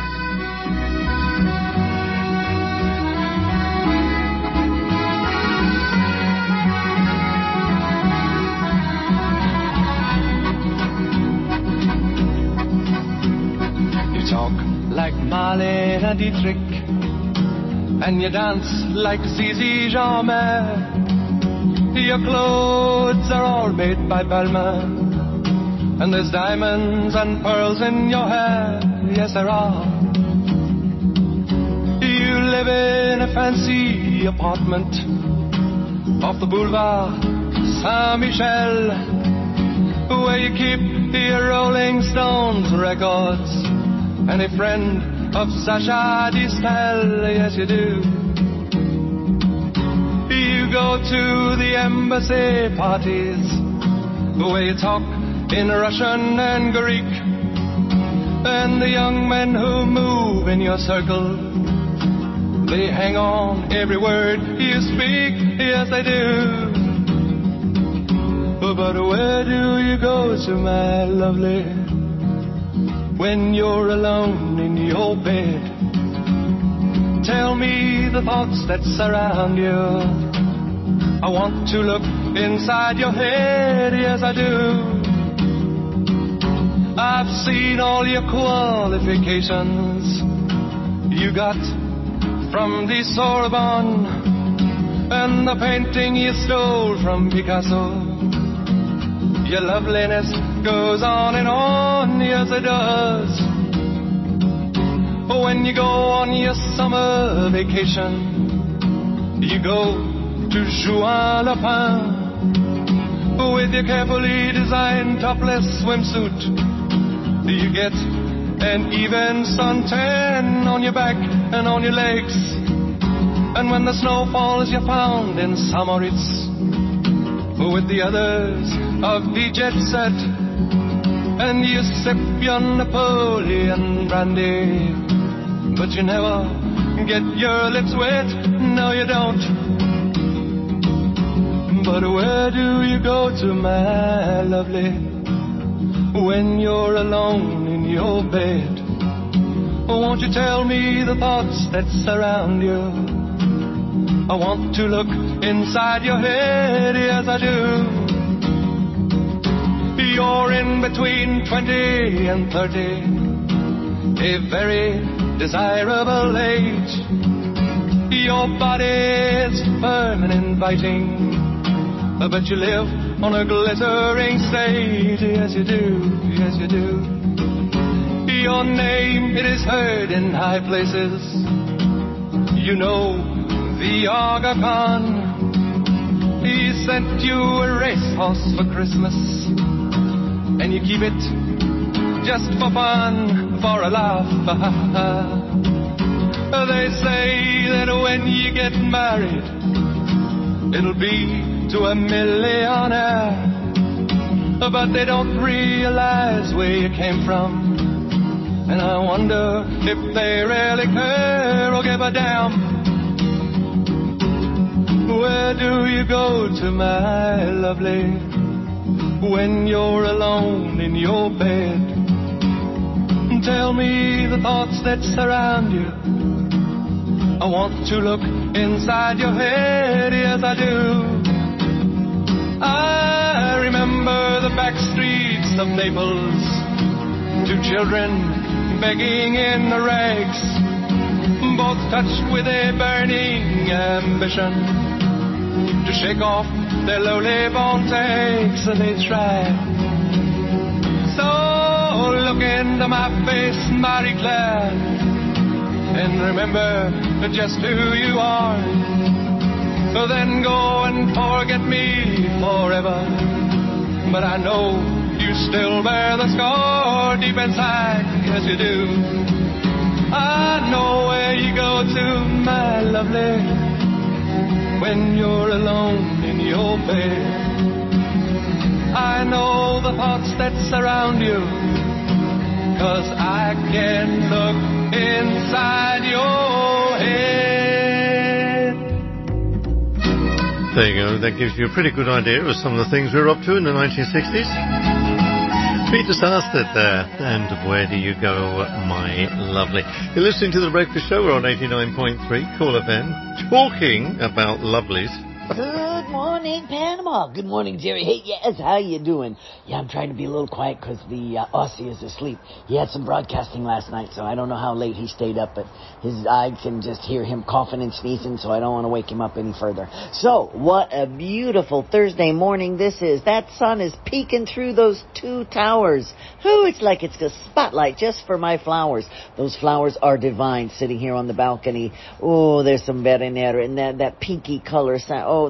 Like Marlene Dietrich, and you dance like Zizi Jeanmaire. Your clothes are all made by Balmain, and there's diamonds and pearls in your hair. Yes, there are. You live in a fancy apartment off the boulevard Saint-Michel, where you keep your Rolling Stones records and a friend of Sacha Distel, yes you do. You go to the embassy parties where you talk in Russian and Greek, and the young men who move in your circle, they hang on every word you speak, yes they do. But where do you go to, my lovely, when you're alone in your bed? Tell me the thoughts that surround you. I want to look inside your head, yes I do. I've seen all your qualifications you got from the Sorbonne, and the painting you stole from Picasso. Your loveliness goes on and on, yes it does. When you go on your summer vacation, you go to Juan-le-Pin with your carefully designed topless swimsuit. You get an even suntan on your back and on your legs, and when the snow falls you're found in Samoritz with the others of the jet set, and you sip your Napoleon brandy, but you never get your lips wet, no you don't. But where do you go to, my lovely, when you're alone in your bed? Won't you tell me the thoughts that surround you? I want to look inside your head, yes I do. You're in between twenty and thirty, a very desirable age. Your body's firm and inviting, but you live on a glittering stage, yes you do, yes you do. Your name, it is heard in high places. You know the Aga Khan, he sent you a racehorse for Christmas, and you keep it just for fun, for a laugh. They say that when you get married, it'll be to a millionaire, but they don't realize where you came from, and I wonder if they really care or give a damn. Where do you go to, my lovely, when you're alone in your bed? Tell me the thoughts that surround you. I want to look inside your head, yes I do. I remember the back streets of Naples, two children begging in the rags, both touched with a burning ambition to shake off their lowly born takes, and they try. So look into my face, Marie Claire, and remember just who you are. Then go and forget me forever, but I know you still bear the scar deep inside, yes you do. I know where you go to, my lovely, when you're alone in your bed. I know the thoughts that surround you, 'cause I can look inside your head. There you go, that gives you a pretty good idea of some of the things we were up to in the nineteen sixties. Peter Sarsted there, and Where Do You Go, My Lovely. You're listening to The Breakfast Show, we're on eighty-nine point three, Cool F M, talking about lovelies. Good morning, Panama. Good morning, Jerry. Hey, yes, how you doing? Yeah, I'm trying to be a little quiet because the uh, Aussie is asleep. He had some broadcasting last night, so I don't know how late he stayed up, but his I can just hear him coughing and sneezing, so I don't want to wake him up any further. So, what a beautiful Thursday morning this is. That sun is peeking through those two towers. Ooh, it's like it's a spotlight just for my flowers. Those flowers are divine, sitting here on the balcony. Oh, there's some veronera and that, that pinky color. Oh, they're just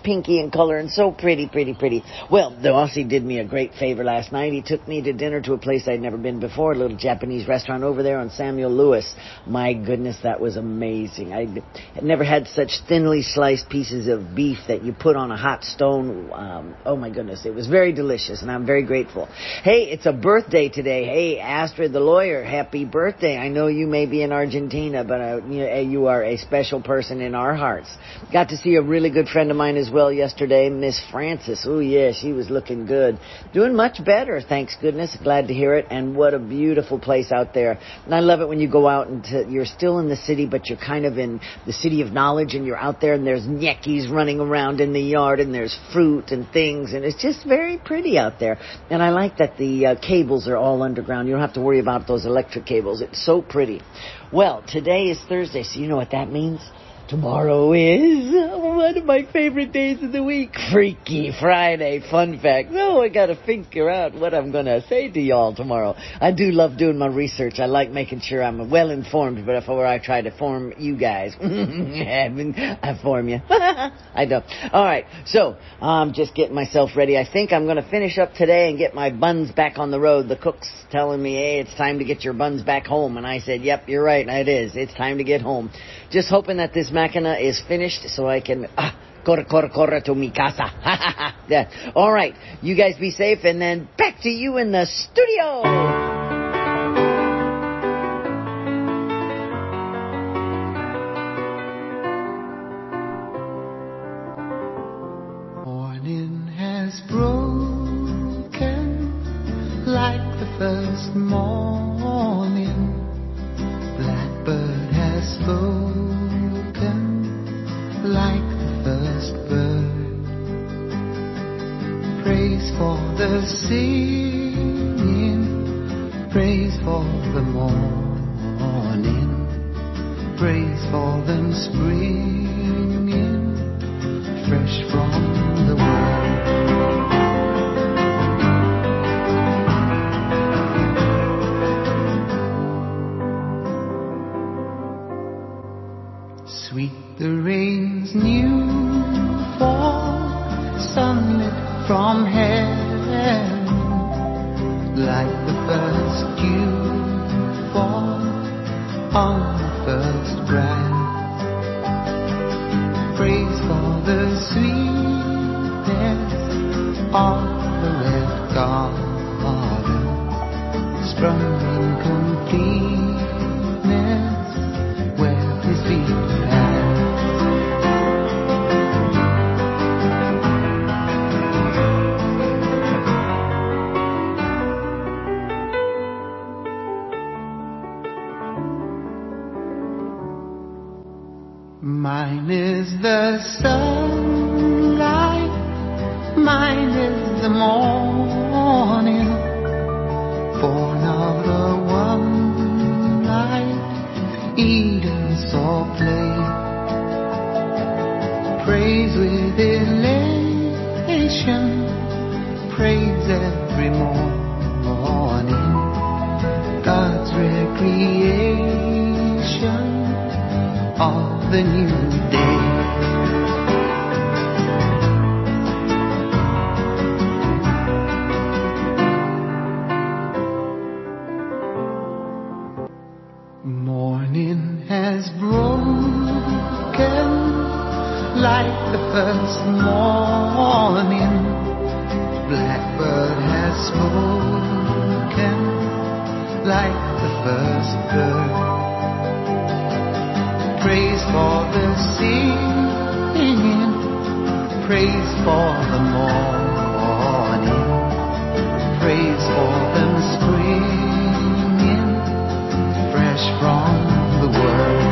pinky in color and so pretty, pretty, pretty. Well, the Aussie did me a great favor last night. He took me to dinner to a place I'd never been before, a little Japanese restaurant over there on Samuel Lewis. My goodness, that was amazing. I had never had such thinly sliced pieces of beef that you put on a hot stone. Um, oh my goodness, it was very delicious, and I'm very grateful. Hey, it's a birthday today. Hey, Astrid the lawyer, happy birthday. I know you may be in Argentina, but uh, you are a special person in our hearts. Got to see a really good friend of mine as well yesterday, Miss Frances. Oh yeah, she was looking good. Doing much better, thanks goodness. Glad to hear it. And what a beautiful place out there. And I love it when you go out and to, you're still in the city, but you're kind of in the city of knowledge, and you're out there and there's nyekis running around in the yard, and there's fruit and things, and it's just very pretty out there. And I like that the uh, cables are all underground. You don't have to worry about those electric cables. It's so pretty. Well, today is Thursday, so you know what that means? Tomorrow is one of my favorite days of the week, Freaky Friday. Fun fact. No, I got to figure out what I'm going to say to y'all tomorrow. I do love doing my research. I like making sure I'm well informed before I try to form you guys. I form you. I don't. All right, so I'm just getting myself ready. I think I'm going to finish up today and get my buns back on the road. The cook's telling me, hey, it's time to get your buns back home. And I said, yep, you're right. It is. It's time to get home. Just hoping that this máquina is finished so I can ah, corre, corre, corre to mi casa. Yeah. All right. You guys be safe, and then back to you in the studio. Morning has broken like the first morning. Blackbird has spoken like the first bird. Praise for the singing, praise for the morning, praise for them springing fresh from the world. Sweet the rain's new fall, sunlit from heaven, like the first dew fall on the first grass. Praise for the sweetness of the red garden, sprung in completeness where his feet pass. Mine is the sunlight, mine is the morning, born of the one light Eden saw play. Praise with elation, praise every morning, God's recreation of the new day. Morning has broken like the first morning. Blackbird has spoken like the first bird. Praise for the singing, praise for the morning, praise for them springing fresh from the world.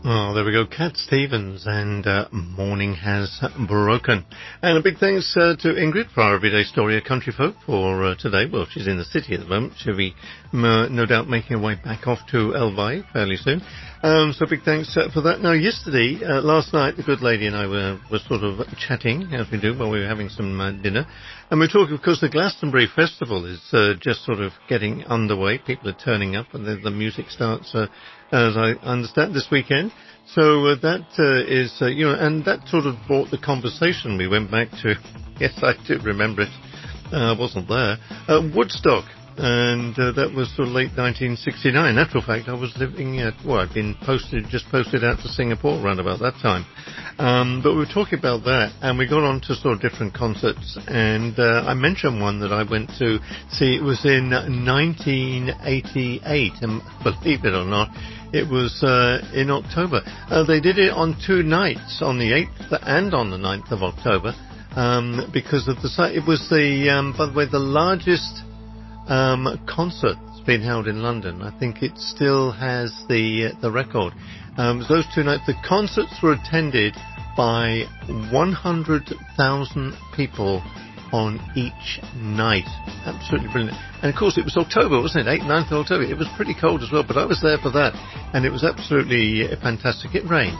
Oh, there we go. Cat Stevens and uh, Morning Has Broken. And a big thanks uh, to Ingrid for our Everyday Story of Country Folk for uh, today. Well, she's in the city at the moment. She'll be uh, no doubt making her way back off to Elvay fairly soon. Um, so big thanks uh, for that. Now, yesterday, uh, last night, the good lady and I were, were sort of chatting, as we do, while we were having some uh, dinner. And we're talking, of course, the Glastonbury Festival is uh, just sort of getting underway. People are turning up and the, the music starts, uh, as I understand, this weekend. So uh, that uh, is, uh, you know, and that sort of brought the conversation. We went back to, yes, I do remember it. Uh, I wasn't there. Uh, Woodstock. And uh, that was sort of late nineteen sixty-nine. In actual fact, I was living at, well, I'd been posted, just posted out to Singapore around about that time. Um, but we were talking about that, and we got on to sort of different concerts. And uh, I mentioned one that I went to see. It was in nineteen eighty-eight, and believe it or not, it was uh, in October. Uh, they did it on two nights, on the eighth and on the ninth of October, um, because of the site. It was the, um, by the way, the largest Um, concert that's been held in London. I think it still has the uh, the record. Um, those two nights, the concerts were attended by one hundred thousand people on each night. Absolutely brilliant. And of course, it was October, wasn't it? eighth, ninth of October. It was pretty cold as well, but I was there for that, and it was absolutely fantastic. It rained.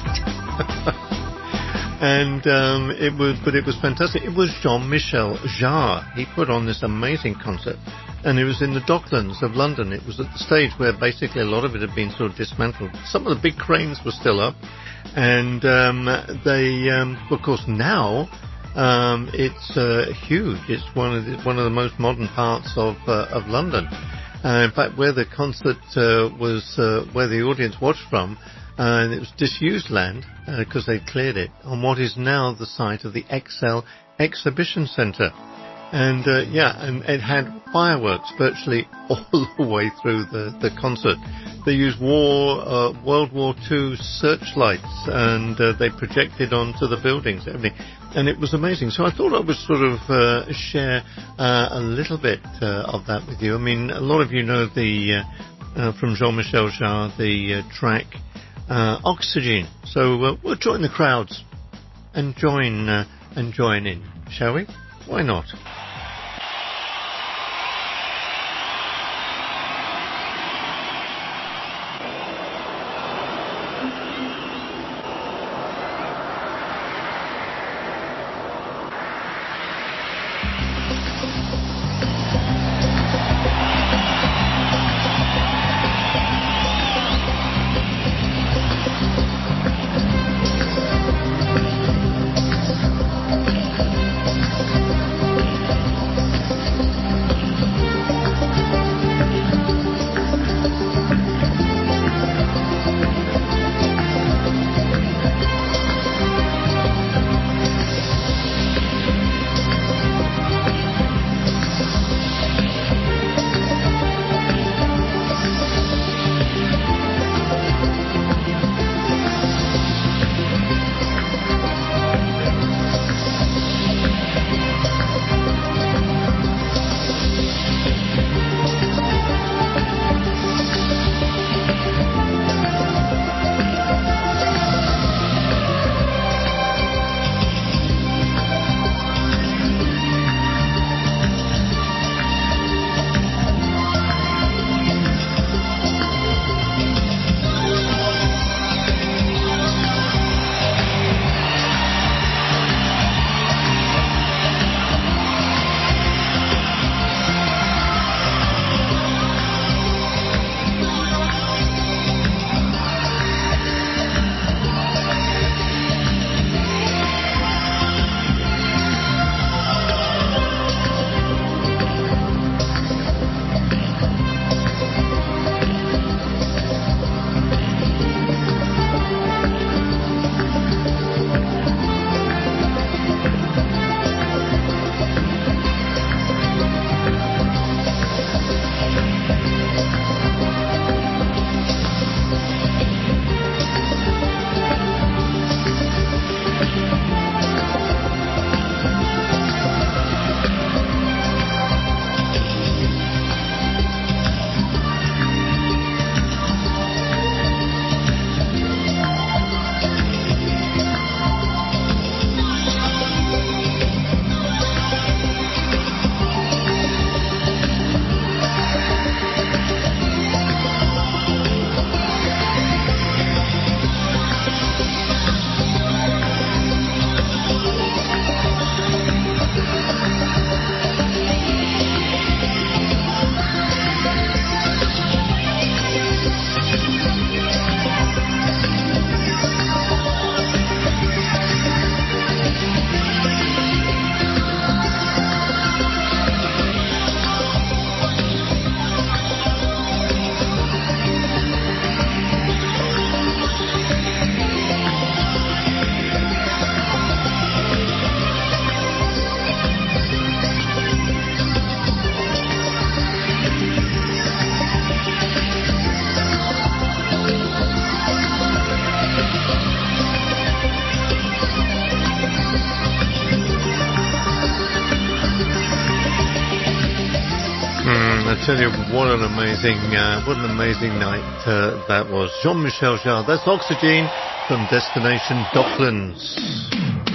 And um, it was, but it was fantastic. It was Jean-Michel Jarre. He put on this amazing concert, and it was in the Docklands of London. It was at the stage where basically a lot of it had been sort of dismantled. Some of the big cranes were still up, and um, they, um, of course, now um, it's uh, huge. It's one of the, one of the most modern parts of uh, of London. Uh, in fact, where the concert uh, was, uh, where the audience watched from. Uh, and it was disused land because uh, they cleared it on what is now the site of the X L Exhibition Centre. And uh, yeah, and it had fireworks virtually all the way through the, the concert. They used war, uh, World War Two searchlights, and uh, they projected onto the buildings, everything. And it was amazing. So I thought I would sort of uh, share uh, a little bit uh, of that with you. I mean, a lot of you know the uh, uh, from Jean-Michel Jarre, the uh, track Uh, Oxygen. So uh, we'll join the crowds and join uh, and join in, shall we? Why not? I tell you, what an amazing, uh, what an amazing night uh, that was. Jean-Michel Jarre, that's Oxygen from Destination Docklands.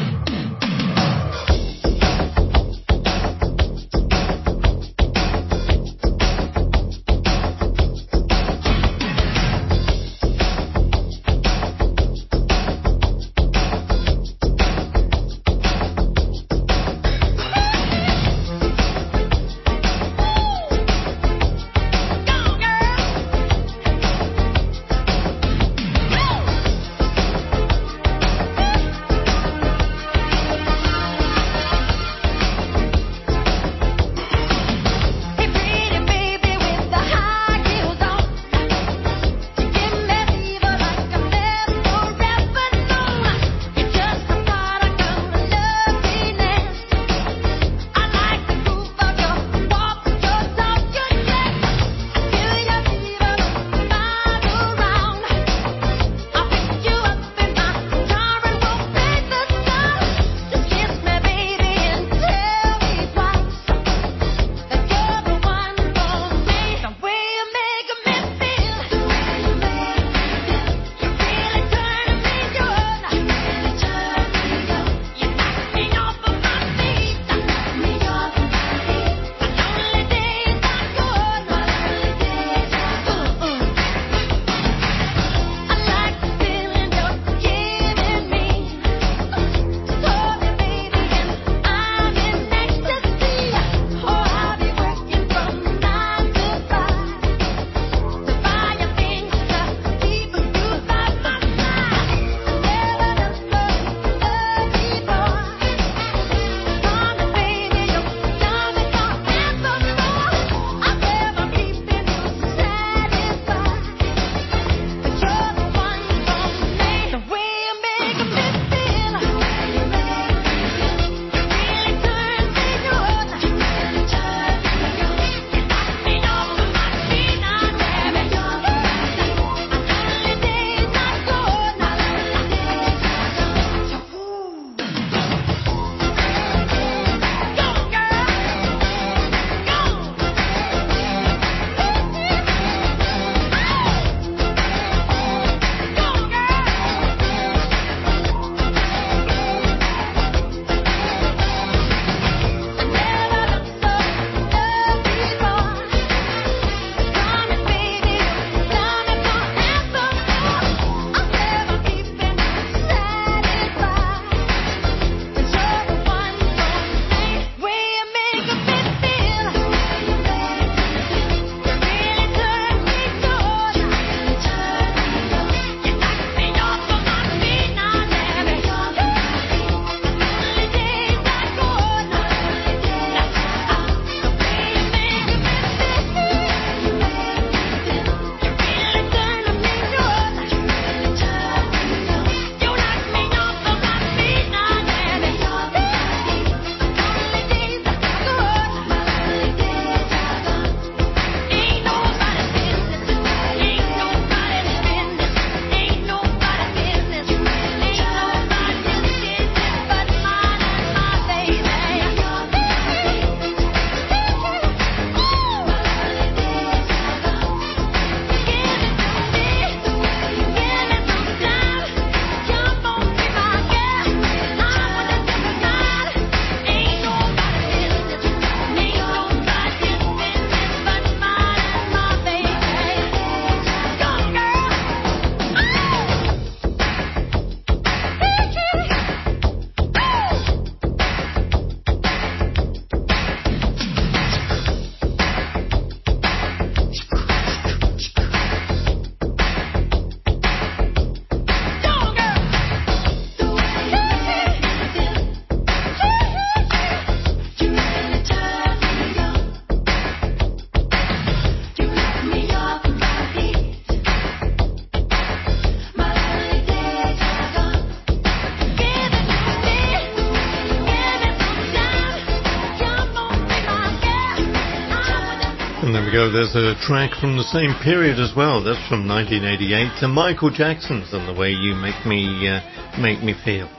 And there we go, there's a track from the same period as well. That's from nineteen eighty-eight to Michael Jackson's and The Way You Make Me uh, Make Me Feel.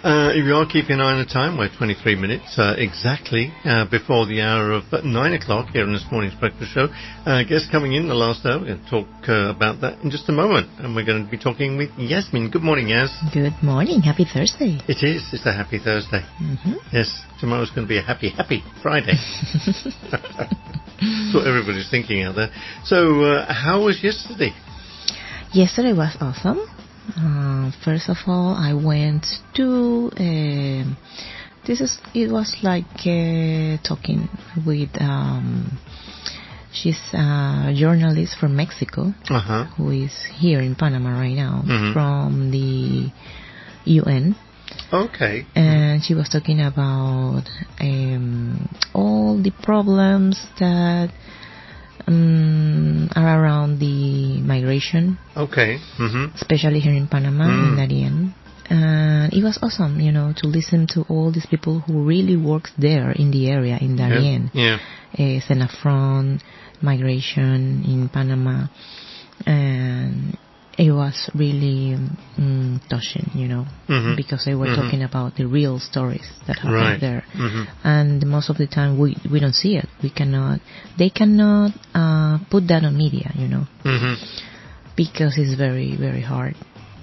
Uh, if you are keeping an eye on the time, we're twenty-three minutes uh, exactly uh, before the hour of uh, nine o'clock here in this morning's breakfast show. Uh, guest coming in the last hour. We're going to talk uh, about that in just a moment. And we're going to be talking with Yasmin. Good morning, Yas. Good morning. Happy Thursday. It is. It's a happy Thursday. Mm-hmm. Yes, tomorrow's going to be a happy, happy Friday. That's what everybody's thinking out there. So, uh, how was yesterday? Yesterday was awesome. Uh, first of all, I went to uh, this is it was like uh, talking with um, she's a journalist from Mexico uh-huh. who is here in Panama right now mm-hmm. from the U N. Okay. And she was talking about um, all the problems that Um, are around the migration. Okay. Mm-hmm. Especially here in Panama, mm. in Darien. And it was awesome, you know, to listen to all these people who really work there in the area, in Darien. Yeah. yeah. Uh, Senafron, migration in Panama. And it was really um, touching, you know, mm-hmm. because they were mm-hmm. talking about the real stories that happened right. there. Mm-hmm. And most of the time we we don't see it. We cannot, they cannot uh, put that on media, you know, mm-hmm. because it's very, very hard.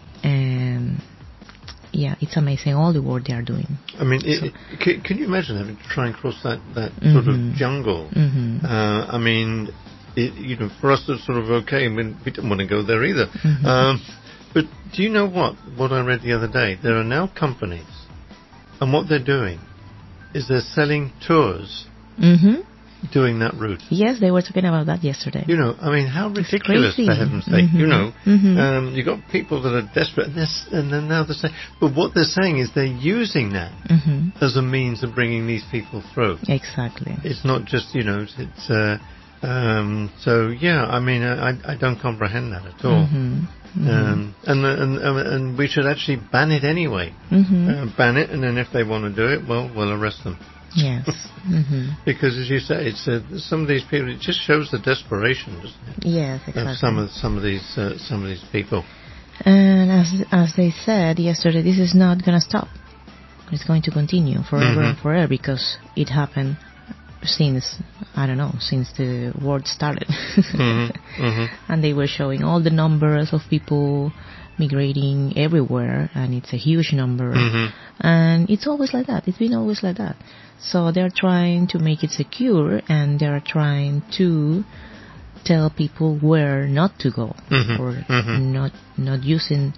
And yeah, it's amazing all the work they are doing. I mean, it, so, it, can, can you imagine having to try and cross that, that mm-hmm. sort of jungle? Mm-hmm. Uh, I mean... It, you know, for us it's sort of okay. I mean, we didn't want to go there either. Mm-hmm. Um, but do you know what? What I read the other day, there are now companies, and what they're doing is they're selling tours mm-hmm. doing that route. Yes, they were talking about that yesterday. You know, I mean, how ridiculous, for heaven's sake. Mm-hmm. You know, mm-hmm. um, you got people that are desperate, and, they're, and then now they're saying, but what they're saying is they're using that mm-hmm. as a means of bringing these people through. Exactly. It's not just, you know, it's... Uh, Um, so yeah, I mean, I, I don't comprehend that at all. Mm-hmm. Mm-hmm. Um, and, and and we should actually ban it anyway. Mm-hmm. Uh, ban it, and then if they want to do it, well, we'll arrest them. Yes. mm-hmm. Because as you say, it's uh, some of these people. It just shows the desperation, doesn't it? Yes, exactly. Of some of some of these uh, some of these people. And as as they said yesterday, this is not going to stop. It's going to continue forever mm-hmm. and forever because it happened since, I don't know, since the war started. mm-hmm. Mm-hmm. And they were showing all the numbers of people migrating everywhere, and it's a huge number. Mm-hmm. And it's always like that. It's been always like that. So they're trying to make it secure, and they're trying to tell people where not to go, mm-hmm. or mm-hmm. not not using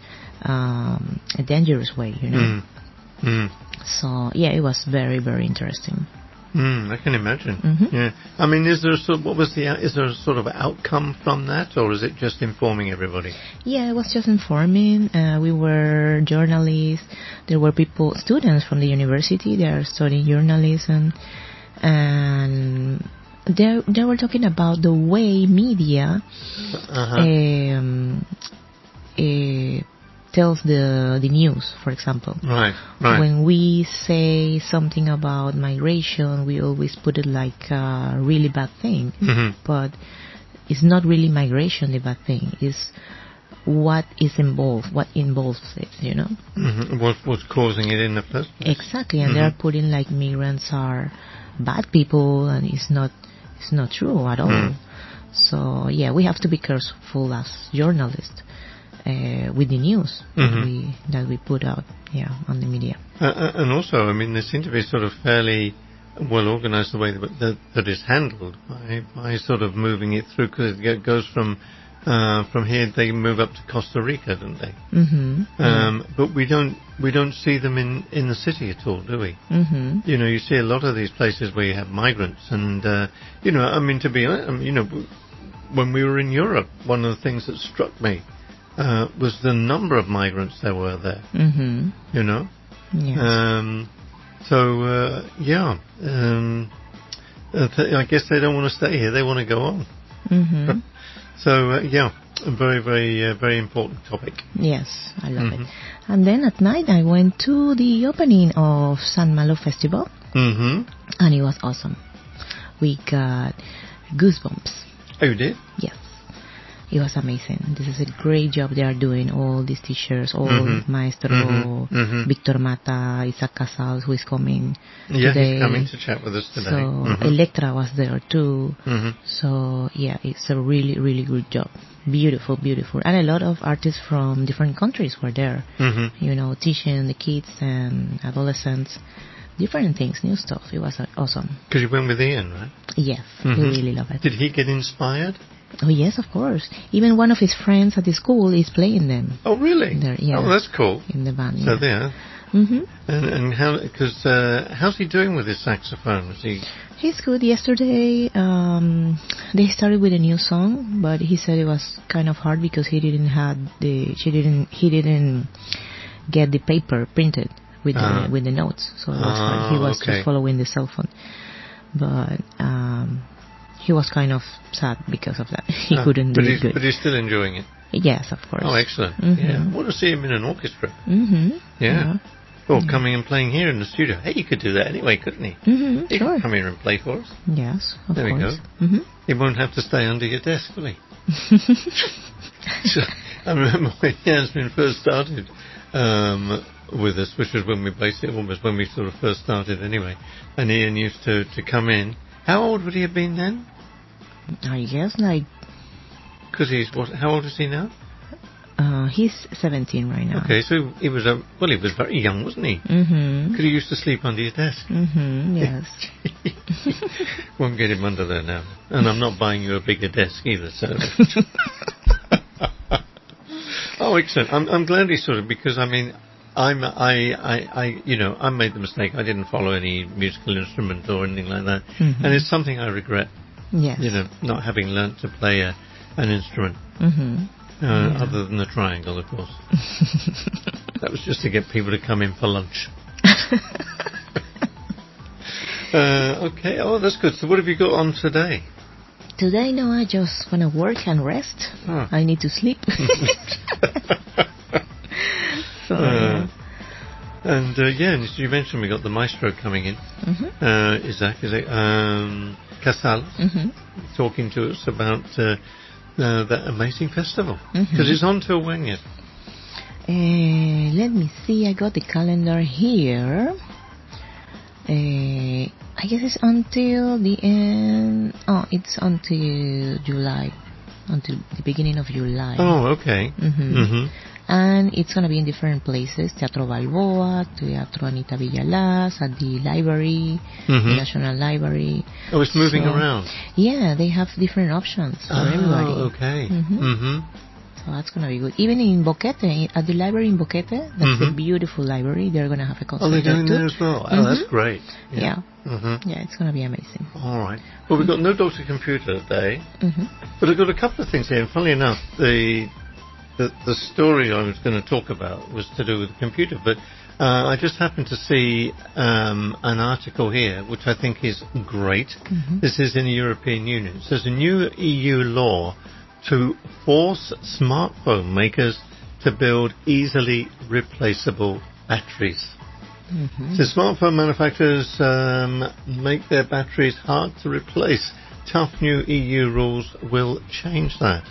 um, a dangerous way, you know. Mm-hmm. Mm-hmm. So yeah, it was very, very interesting. Mm, I can imagine. Mm-hmm. Yeah. I mean, is there a sort of, what was the is there a sort of outcome from that, or is it just informing everybody? Yeah, it was just informing. Uh, we were journalists. There were people, students from the university. They are studying journalism, and they they were talking about the way media uh-huh. um, uh, tells the the news, for example. Right, right. When we say something about migration, we always put it like a really bad thing. Mm-hmm. But it's not really migration the bad thing. It's what is involved, what involves it, you know? Mm-hmm. What, what's causing it in the first place? Exactly, and mm-hmm. they're putting like migrants are bad people, and it's not, it's not true at all. Mm. So, yeah, we have to be careful as journalists. Uh, with the news mm-hmm. that we that we put out, yeah, on the media. Uh, and also, I mean, they seem to be sort of fairly well organised the way that, that that is handled by by sort of moving it through, because it goes from uh, from here they move up to Costa Rica, don't they? Mm-hmm. Um, yeah. But we don't we don't see them in, in the city at all, do we? Mm-hmm. You know, you see a lot of these places where you have migrants, and uh, you know, I mean, to be honest, I mean, you know, when we were in Europe, one of the things that struck me Uh, was the number of migrants there were there. Mm-hmm. You know? Yes. Um, so, uh, yeah. Um, uh, th- I guess they don't want to stay here. They want to go on. Mm-hmm. So, uh, yeah, a very, very, uh, very important topic. Yes, I love mm-hmm. it. And then at night I went to the opening of San Malo Festival. Mm-hmm. And it was awesome. We got goosebumps. Oh, you did? Yes. it was amazing. This is a great job they are doing. All these teachers, all Mm-hmm. Maestro Mm-hmm. Mm-hmm. Victor Mata, Isaac Casals, who is coming Yeah, today. he's coming to chat with us today. So Mm-hmm. Electra was there too. Mm-hmm. So yeah, it's a really, really good job. Beautiful, beautiful. And a lot of artists from different countries were there. Mm-hmm. You know, teaching the kids and adolescents different things, new stuff. It was uh, awesome. Because you went with Ian, right? Yes, Mm-hmm. we really love it. Did he get inspired? Oh yes, of course. Even one of his friends at the school is playing them. Oh, really? There, yeah. Oh, that's cool. In the band. So Yeah. there. Mm-hmm. And, and how? Because uh, how's he doing with his saxophone? Is he? He's good. Yesterday, um, they started with a new song, but he said it was kind of hard because he didn't have the she didn't he didn't get the paper printed with the Uh, with the notes, so it was oh, hard. He was okay. just following the cell phone, but um, he was kind of sad because of that. He Uh, couldn't but do it he's, good. But he's still enjoying it. Yes, of course. Oh, excellent. Mhm. Yeah. I want to see him in an orchestra. Mm-hmm. Yeah. Or Yeah. coming and playing here in the studio. Hey, he could do that anyway, couldn't he? Mm-hmm. He Sure. could come here and play for us. Yes, of There we course. go. Mm-hmm. He won't have to stay under your desk, will he? So, I remember when Yasmin first started um, with us, which was when we basically, almost when we sort of first started anyway, and Ian used to, to come in. How old would he have been then? I guess like Because he's, what, how old is he now? uh, he's seventeen right now. Okay, so he was, a, well, he was very young, wasn't he? Mm-hmm. Because he used to sleep under your desk. Mm-hmm. Yes. Won't get him under there now. And I'm not buying you a bigger desk either, so... Oh, excellent. I'm, I'm glad he sort of, because I mean, I'm, I, I, I, you know, I made the mistake. I didn't follow any musical instrument or anything like that. Mhm. And it's something I regret, Yes. you know, not having learnt to play a, an instrument, Mm-hmm. uh, Yeah. other than the triangle, of course. That was just to get people to come in for lunch. uh, okay, oh, that's good. So what have you got on today? Today, no, I just want to work and rest. Oh. I need to sleep. So, Uh, and uh, yeah, and as you mentioned, we got the maestro coming in. Mhm. Uh, Isaac, is it? Um, Casals, Mhm. talking to us about uh, uh, that amazing festival. Mhm. Because it's on till when yet? Uh, let me see. I got the calendar here. Uh, I guess it's until the end. Oh, it's until July, until the beginning of July. Oh, okay. Mhm. Mm-hmm. And it's going to be in different places: Teatro Balboa, Teatro Anita Villalaz, at the library, Mhm. the National Library. Oh, it's moving So, around. Yeah, they have different options for Oh, everybody. okay. Mhm. Mm-hmm. So that's going to be good. Even in Boquete, at the library in Boquete, that's a Mhm. beautiful library. They're going to have a concert Oh, they're there doing too. there as well. Oh, that's Mhm. great. Yeah. Mm-hmm. Yeah, it's going to be amazing. All right. Well, we've got no Doctor Computer today, Mhm. but I've got a couple of things here. And funnily enough, the the, the story I was going to talk about was to do with the computer, but uh, I just happened to see um, an article here, which I think is great. Mhm. This is in the European Union. It says a new E U law to force smartphone makers to build easily replaceable batteries. Mhm. So smartphone manufacturers um, make their batteries hard to replace. Tough new E U rules will change that.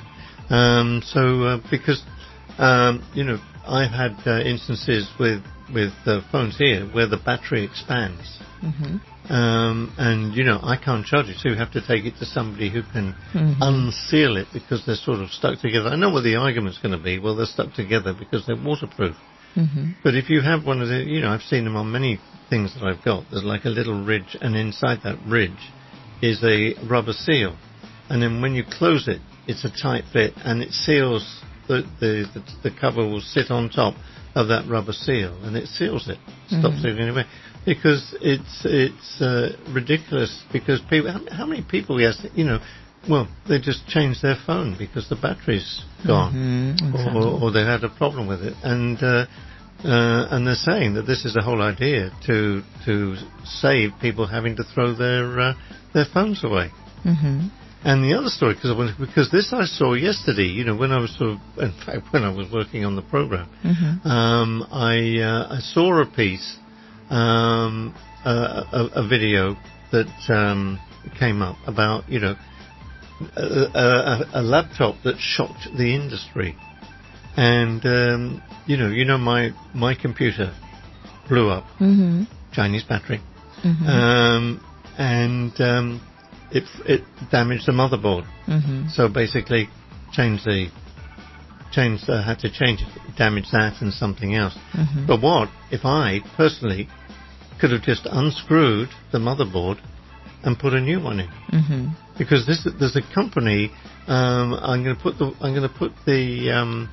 Um, so uh, because um, you know, I've had uh, instances with with uh, phones here where the battery expands, Mhm. um, and you know I can't charge it, so you have to take it to somebody who can Mhm. unseal it because they're sort of stuck together. I know what the argument's going to be. Well, they're stuck together because they're waterproof. Mhm. But if you have one of the, you know, I've seen them on many things that I've got. There's like a little ridge, and inside that ridge is a rubber seal. And then when you close it, it's a tight fit, and it seals, the the, the, the cover will sit on top of that rubber seal, and it seals it, stops Mhm. it anyway. Because it's it's uh, ridiculous, because people, how, how many people, yes, you know, well, they just changed their phone because the battery's gone, Mhm, exactly. or, or they had a problem with it, and uh, uh, and they're saying that this is the whole idea to to save people having to throw their uh, their phones away. Mhm. And the other story, because because this I saw yesterday, you know, when I was sort of, in fact, when I was working on the program, Mhm. um, I uh, I saw a piece, um, a, a, a video that um, came up about, you know, a, a, a laptop that shocked the industry. And, um, you know, you know, my, my computer blew up. Mm-hmm. Chinese battery. Mm-hmm. Um, and um, it, it damaged the motherboard. Mm-hmm. So basically, changed the, changed, uh, had to change it, damaged that and something else. Mm-hmm. But what if I, personally, could have just unscrewed the motherboard and put a new one in? Mm-hmm. Because this, there's a company, um, I'm going to put the, I'm going to put the, um,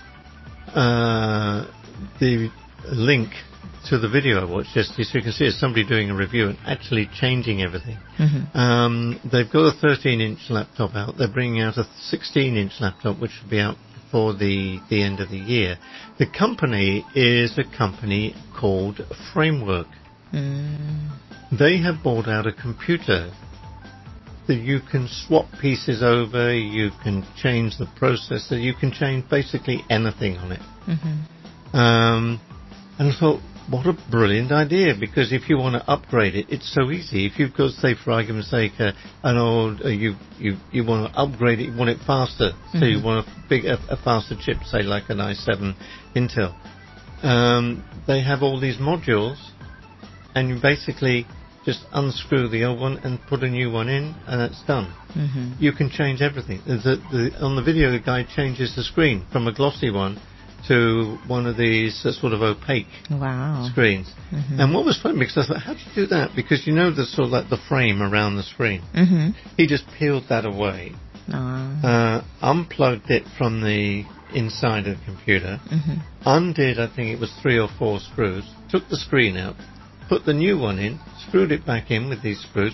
uh, the link to the video I watched yesterday, so you can see it's somebody doing a review and actually changing everything. Mm-hmm. Um, they've got a thirteen inch laptop out. They're bringing out a sixteen inch laptop, which will be out before the, the end of the year. The company is a company called Framework. Mm. They have bought out a computer that you can swap pieces over, you can change the processor, you can change basically anything on it. Mm-hmm. Um, and I thought, what a brilliant idea, because if you want to upgrade it, it's so easy. If you've got, say, for argument's sake, uh, an old, uh, you, you, you want to upgrade it, you want it faster, Mm-hmm. so you want a big, a, a faster chip, say like an i seven Intel. Um, they have all these modules, and you basically just unscrew the old one and put a new one in, and it's done. Mm-hmm. You can change everything. The, the, on the video, the guy changes the screen from a glossy one to one of these uh, sort of opaque Wow. screens. Mm-hmm. And what was funny, because I thought, how do you do that? Because you know the sort of like the frame around the screen. Mm-hmm. He just peeled that away, Uh, uh, unplugged it from the inside of the computer, mm-hmm. undid, I think it was three or four screws, took the screen out, put the new one in, screwed it back in with these screws.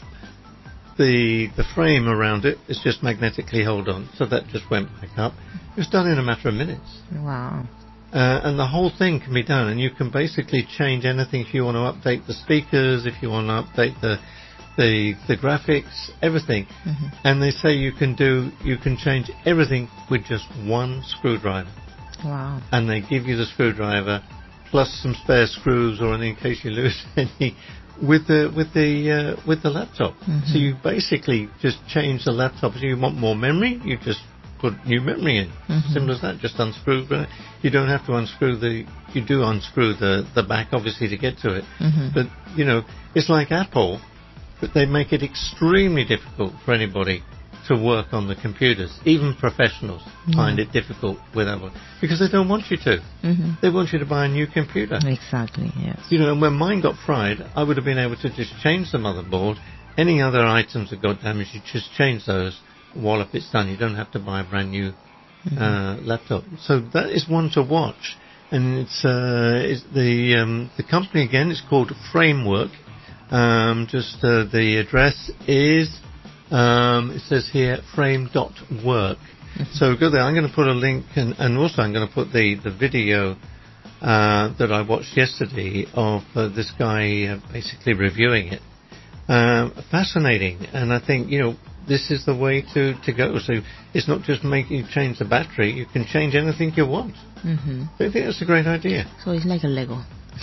The the frame around it is just magnetically held on, so that just went back up. It was done in a matter of minutes. Wow. Uh, and the whole thing can be done, and you can basically change anything if you want to update the speakers, if you want to update the the the graphics, everything. Mm-hmm. And they say you can do you can change everything with just one screwdriver. Wow. And they give you the screwdriver plus some spare screws or in case you lose any with the with the uh, with the laptop. Mm-hmm. So you basically just change the laptop. If you want more memory, you just put new memory in. Mm-hmm. Simple as that. Just unscrew. You don't have to unscrew the. You do unscrew the the back obviously to get to it. Mm-hmm. But you know, it's like Apple, but they make it extremely difficult for anybody to work on the computers. Even professionals Yeah. find it difficult with Apple because they don't want you to. Mm-hmm. They want you to buy a new computer. Exactly, yes. You know, and when mine got fried, I would have been able to just change the motherboard. Any other items that got damaged, you just change those. While if it's done, you don't have to buy a brand new Mm-hmm. uh, laptop. So that is one to watch. And it's, uh, it's the um, the company again. It's called Framework. Um, just uh, the address is um, it says here frame dot work. Mm-hmm. So go there. I'm going to put a link, and, and also I'm going to put the the video uh, that I watched yesterday of uh, this guy uh, basically reviewing it. Um, fascinating, and I think you know this is the way to, to go. So it's not just making you change the battery; you can change anything you want. Mm-hmm. I think that's a great idea. So it's like a Lego.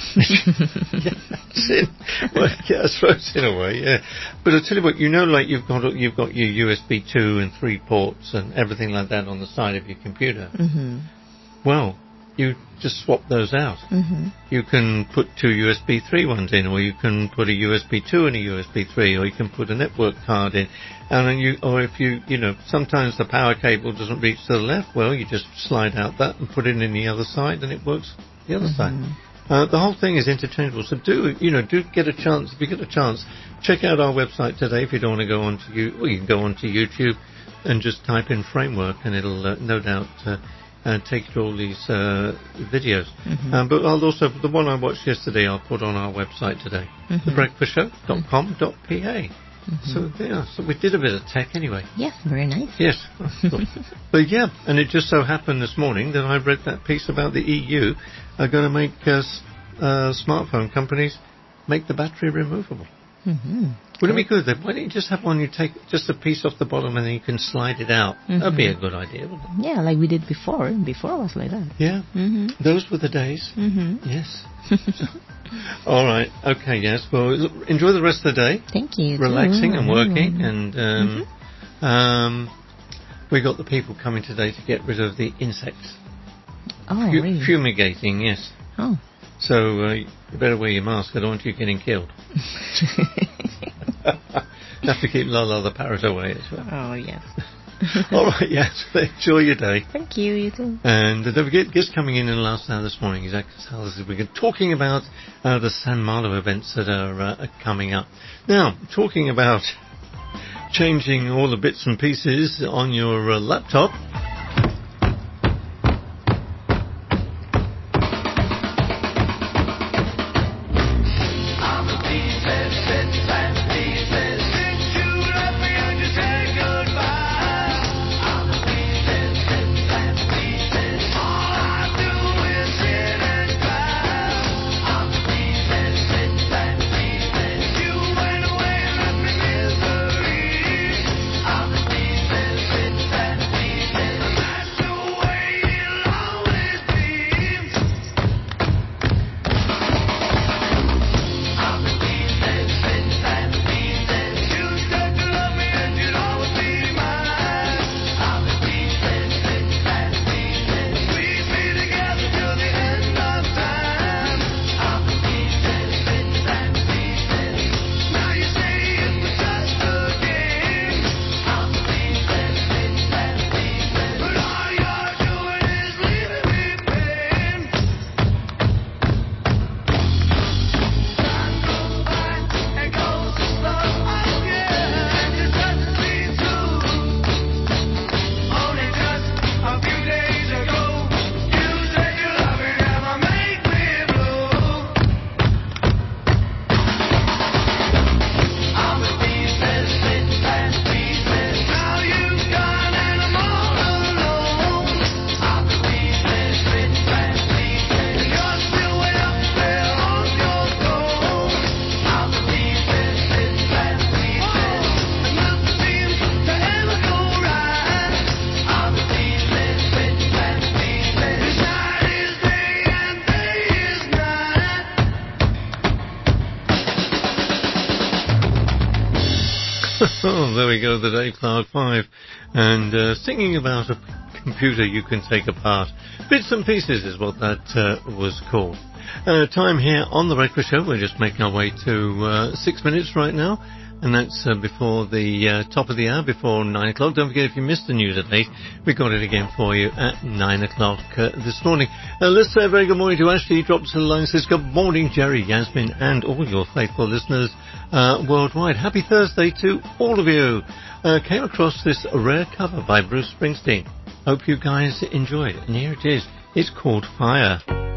Yeah, that's it. Well, yeah, I suppose in a way, yeah. But I tell you what, you know, like you've got you've got your U S B two and three ports and everything like that on the side of your computer. Mm-hmm. Well, you just swap those out. Mm-hmm. You can put two U S B three ones in, or you can put a U S B two and a U S B three, or you can put a network card in. And then you, or if you, you know, sometimes the power cable doesn't reach to the left, well, you just slide out that and put it in the other side, and it works the other Mm-hmm. side. Uh, the whole thing is interchangeable. So do, you know, do get a chance, if you get a chance, check out our website today if you don't want to go on to you, well, you can go on to YouTube and just type in Framework, and it'll uh, no doubt uh, uh, take you to all these uh, videos. Mm-hmm. Um, but I'll also, the one I watched yesterday, I'll put on our website today, Mm-hmm. the breakfast show dot com dot p a. Mm-hmm. So, yeah, so we did a bit of tech anyway. Yes, very nice. Yes. But yeah, and it just so happened this morning that I read that piece about the E U are going to make uh, s- uh, smartphone companies make the battery removable. Mm-hmm. Wouldn't it be good? Then why don't you just have one you take just a piece off the bottom and then you can slide it out? Mm-hmm. That'd be a good idea, wouldn't it? Yeah, like we did before. Before was like that. Yeah. Mm-hmm. Those were the days. Mm-hmm. Yes. All right. Okay. Yes. Well, enjoy the rest of the day. Thank you. Relaxing too. and working and um, Um, we got the people coming today to get rid of the insects. Oh, Fu- really? Fumigating, yes. Oh. So uh, you better wear your mask. I don't want you getting killed. You have to keep Lola the parrot away as well. Oh, yes. All right, yes. Enjoy your day. Thank you, you too. And uh, don't forget, guests coming in in the last hour this morning, exactly how this is. We're talking about uh, the San Malo events that are, uh, are coming up. Now, talking about changing all the bits and pieces on your uh, laptop. Oh, there we go, the Dave Clark Five. And uh, singing about a computer you can take apart. Bits and Pieces is what that uh, was called. Uh, time here on The Breakfast Show. We're just making our way to uh, six minutes right now. And that's uh, before the uh, top of the hour, before nine o'clock. Don't forget, if you missed the news at eight, we got it again for you at nine o'clock uh, this morning. Uh, let's say a very good morning to Ashley. He drops a line, says, good morning, Jerry, Yasmin, and all your faithful listeners uh, worldwide. Happy Thursday to all of you. Uh, came across this rare cover by Bruce Springsteen. Hope you guys enjoy it. And here it is. It's called Fire.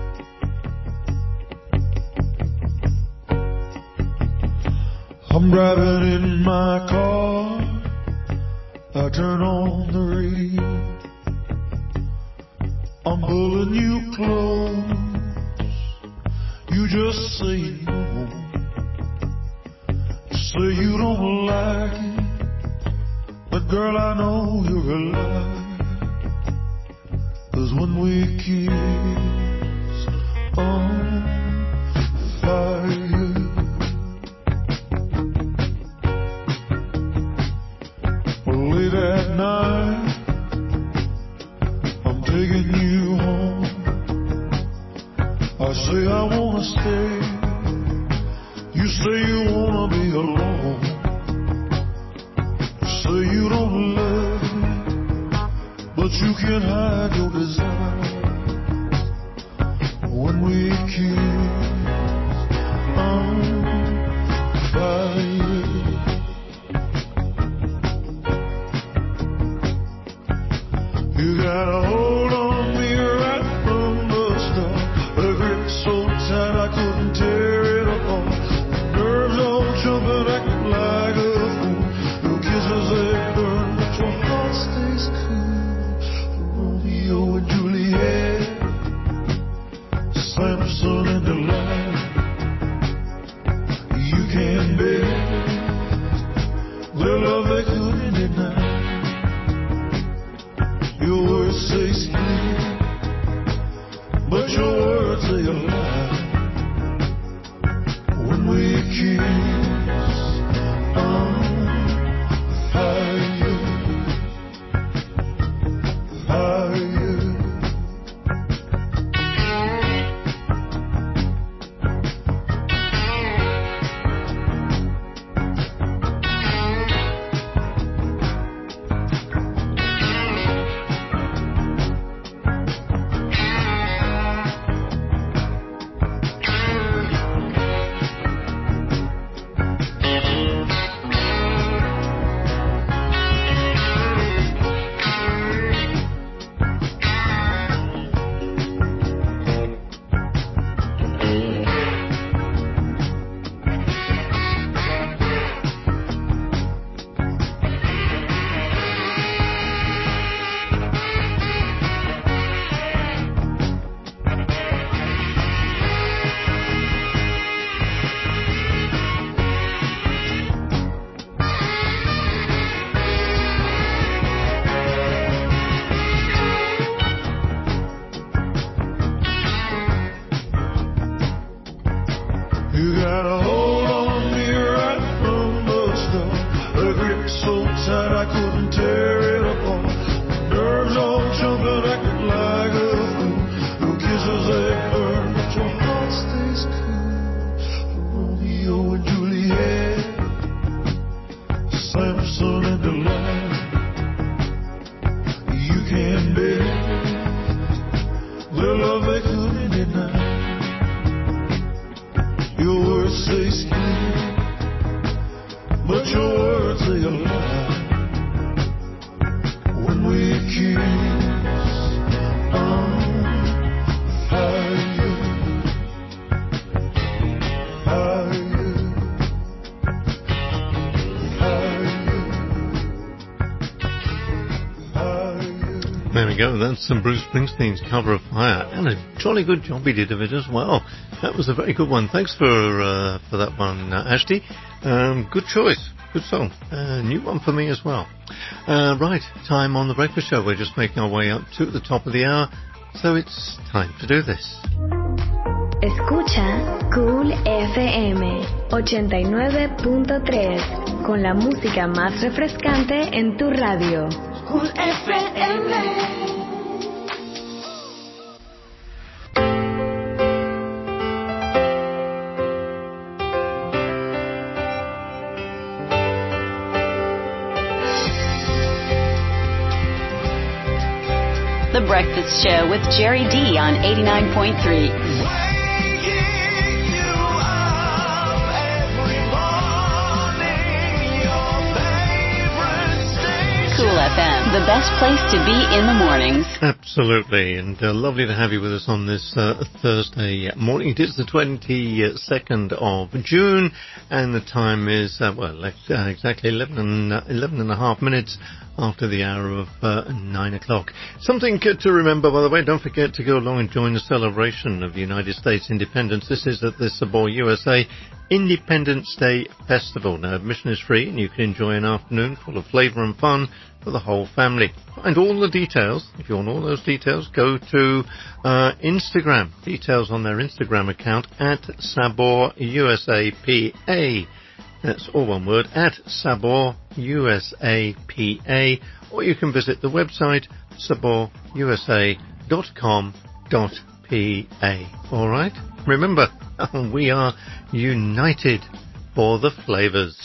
I'm driving in my car, I turn on the radio, I'm pulling you close, you just say no, say you don't like it, but girl I know you're a lie, 'cause when we kiss on fire, late at night, I'm taking you home. I say I wanna stay, you say you wanna be alone. You say you don't love me, but you can't hide your desire. When we kiss on fire, you got a hold on me right from the start. A grip so tight I couldn't tear it apart. Nerves all jumping, acting like a fool. Your kisses they burn, but your heart stays cool. Romeo and Juliet, Samson and Delilah. You can't bear their love they couldn't deny. Your words say split, but your words say a lie. When we kiss on fire, tight I couldn't tear it apart. Nerves all jumping, acting like a fool. Your kisses they burn, but your heart stays cool. Romeo and Juliet, Samson and Delilah. You can't bet their love they couldn't deny. Your words say sleep, but your words they a lie. When we kiss, I'm fire, fire, fire. There we go, that's some Bruce Springsteen's cover of Fire, and a jolly good job he did of it as well. That was a very good one. Thanks for uh, for that one, uh, Ashty. Um, good choice, good song. Uh, new one for me as well. Uh, right, time on The Breakfast Show. We're just making our way up to the top of the hour, so it's time to do this. Escucha Cool F M ochenta y nueve punto tres con la música más refrescante en tu radio. Cool F M. The Breakfast Show with Jerry D on eighty-nine point three. Cool F M, the best place to be in the mornings. Absolutely, and uh, lovely to have you with us on this uh, Thursday morning. It is the twenty-second of June, and the time is, uh, well, like, uh, exactly eleven and, uh, eleven and a half minutes after the hour of uh, nine o'clock. Something to remember, by the way, don't forget to go along and join the celebration of the United States independence. This is at the Sabor U S A Independence Day Festival. Now, admission is free, and you can enjoy an afternoon full of flavour and fun for the whole family. Find all the details. If you want all those details, go to uh, Instagram. Details on their Instagram account at Sabor U S A P A. That's all one word, at Sabor U S A P A. Or you can visit the website sabor u s a dot com dot p a. All right? Remember, we are united for the flavours.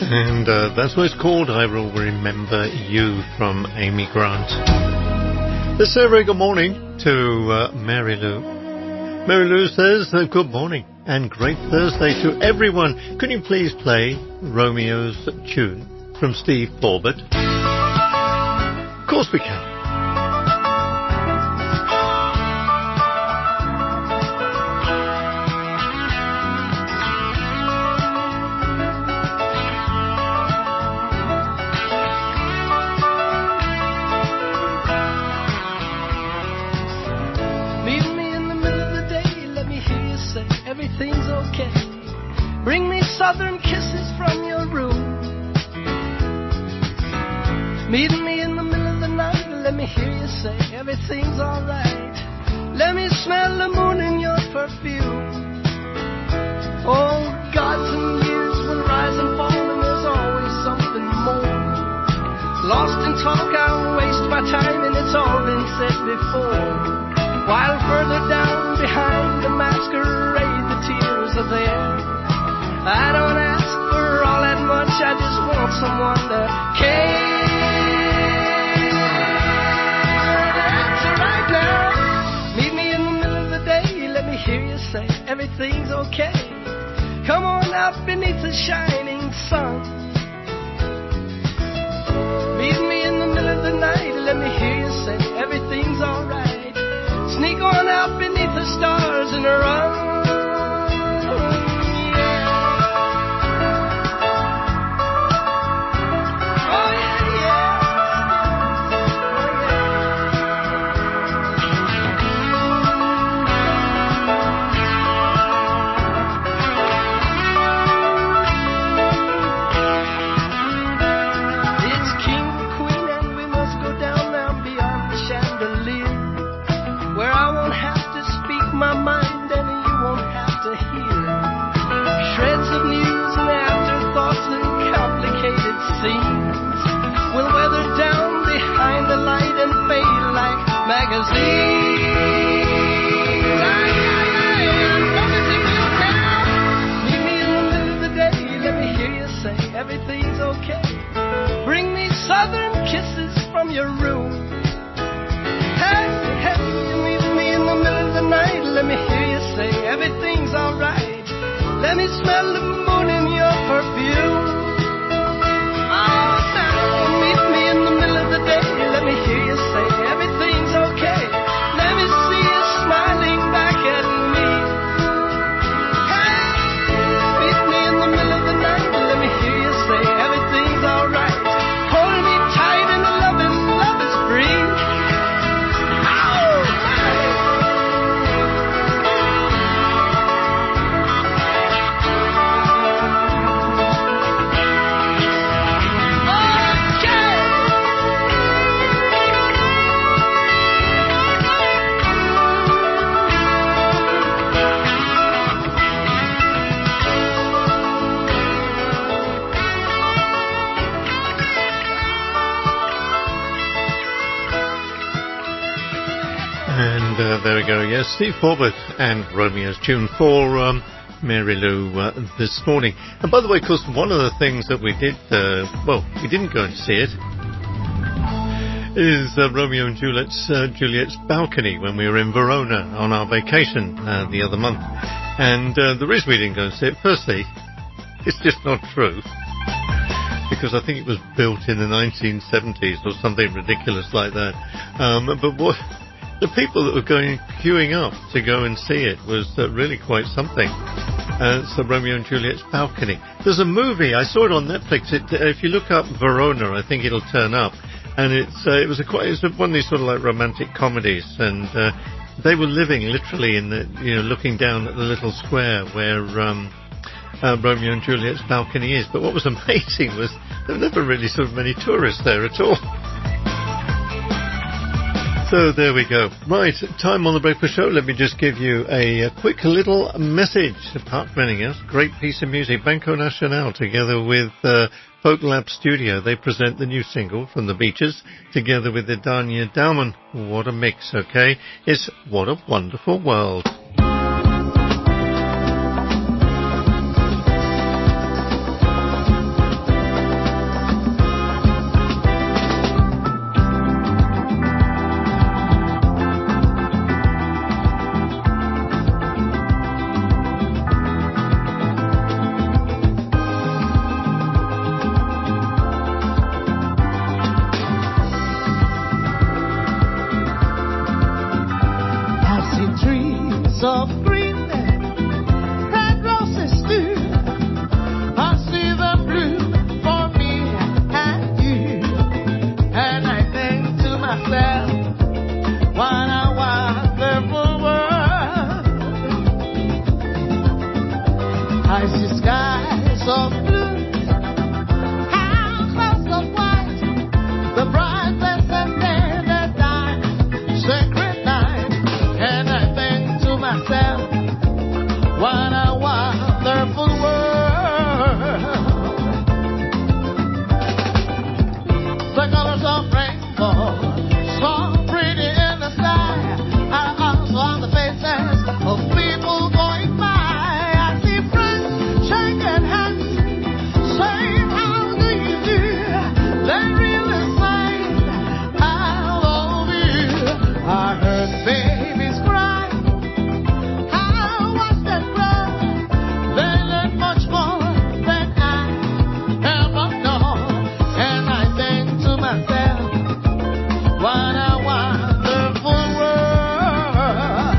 And uh, that's what it's called, I Will Remember You, from Amy Grant. Let's say a very good morning to uh, Mary Lou. Mary Lou says, uh, good morning and great Thursday to everyone. Can you please play Romeo's tune from Steve Forbert? Of course we can. Southern kisses from your room. Meet me in the middle of the night. Let me hear you say everything's alright. Let me smell the moon in your perfume. Oh, gods and years will rise and fall, and there's always something more. Lost in talk, I'll waste my time, and it's all been said before. While further down behind the masquerade, the tears are there. I don't ask for all that much, I just want someone to care. That's right now. Meet me in the middle of the day, let me hear you say everything's okay. Come on out beneath the shining sun. Meet me in the middle of the night, let me hear you say everything's alright. Sneak on out beneath the stars and run. Steve Forbert and Romeo's tune for um, Mary Lou uh, this morning. And by the way, of course, one of the things that we did, uh, well, we didn't go and see it, is uh, Romeo and Juliet's, uh, Juliet's balcony when we were in Verona on our vacation uh, the other month. And uh, the reason we didn't go and see it, firstly, it's just not true, because I think it was built in the nineteen seventies or something ridiculous like that. Um, but what... The people that were going queuing up to go and see it was uh, really quite something. Uh, so Romeo and Juliet's balcony. There's a movie, I saw it on Netflix. It, uh, if you look up Verona, I think it'll turn up. And it's uh, it was a quite it's one of these sort of like romantic comedies. And uh, they were living literally in the, you know, looking down at the little square where um, uh, Romeo and Juliet's balcony is. But what was amazing was there were never really sort of many tourists there at all. So there we go. Right, time on the breakfast show. Let me just give you a, a quick little message. Apart from anything else, great piece of music. Banco Nacional together with uh, Folk Lab Studio. They present the new single from the Beaches together with Idania Dauman. What a mix, okay? It's What a Wonderful World. soft green, red roses too. I see them bloom for me and you, and I think to myself, what a wonderful world. I see skies of blue, houses of white, the bright blessed day, the dark sacred night, and I think to myself, what a wonderful world. The colors of rainbow, so pretty in the sky, are also on the faces of people going by. I see friends shaking hands, saying, how do you do? They really saying, I love you. I heard babies cry, I watched them grow. They learn much more than I ever know, and I think to myself, what a wonderful world.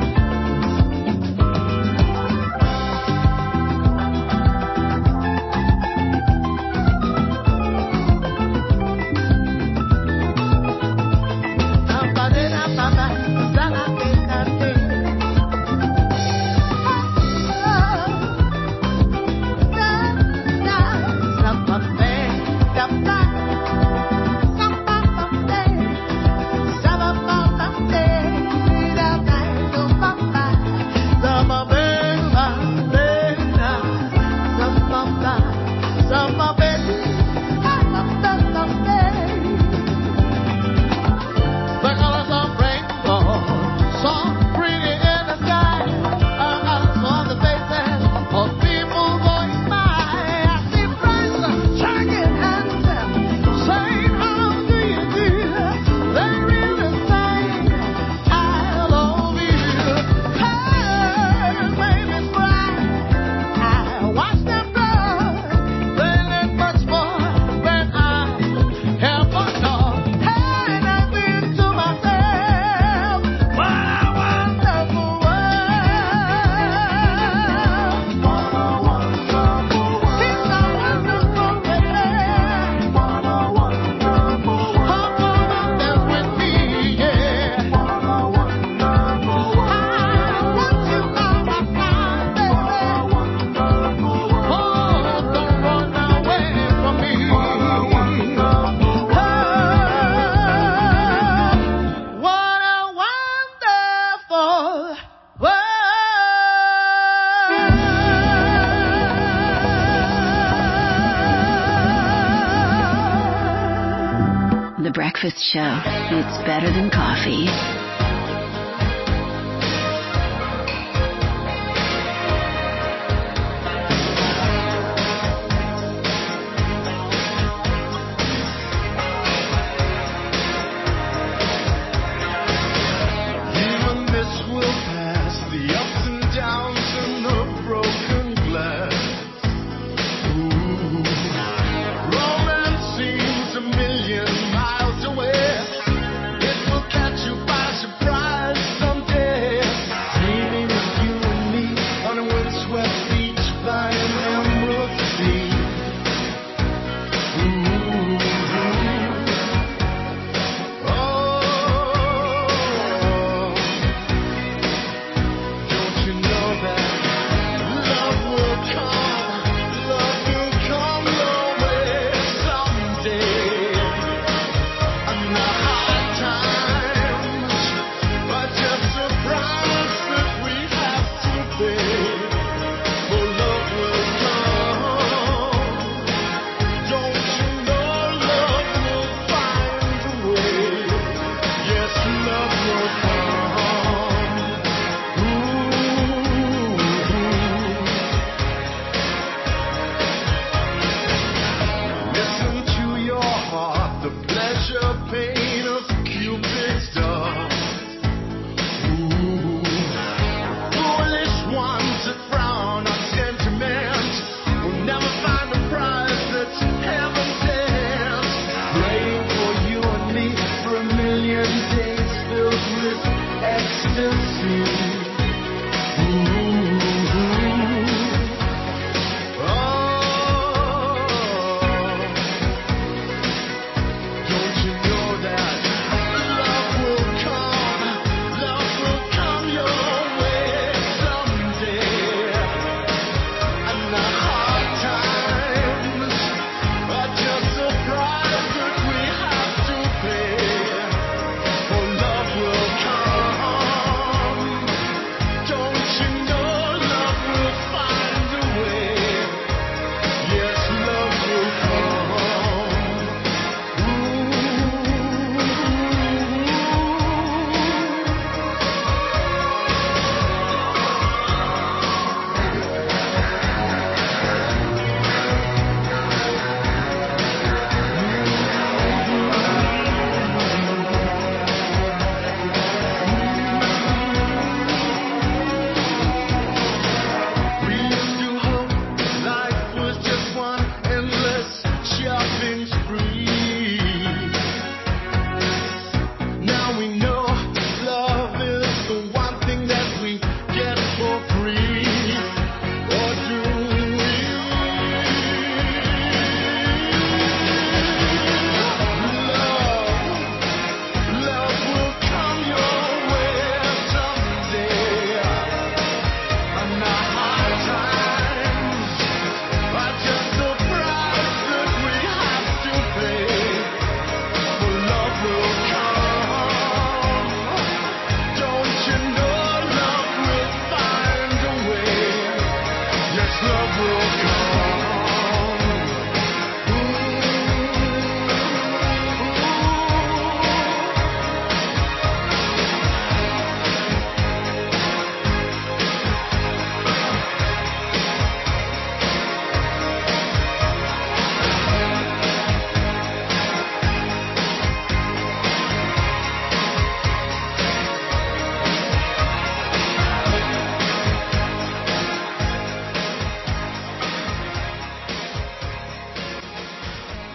The colors of rainbow, so pretty in the sky, are also on the faces of people going by. I see friends shaking hands, saying, how do you do? They really saying, I love you. Hey, babies cry, I watch them grow. They learn much more than I ever know. And I think to myself, what a wonderful world. What a wonderful world. It's a wonderful world. What a wonderful world. Come on up there with me, yeah. What a wonderful world. I want you by my side, baby. What a wonderful world. Oh, don't run away from me. What a wonderful world. What a wonderful The Breakfast Show. It's better than coffee. Even this will pass, the ups and downs and the broken glass. Ooh, romance seems a million miles away. It will catch you by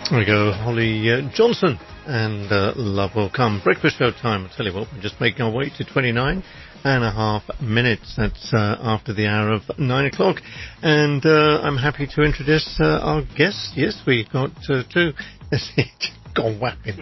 There we go, Holly uh, Johnson and uh, Love Will Come. Breakfast show time. I tell you what, we're just making our way to twenty-nine and a half minutes. That's uh, after the hour of nine o'clock. And uh, I'm happy to introduce uh, our guest. Yes, we got uh, two. Gone whapping.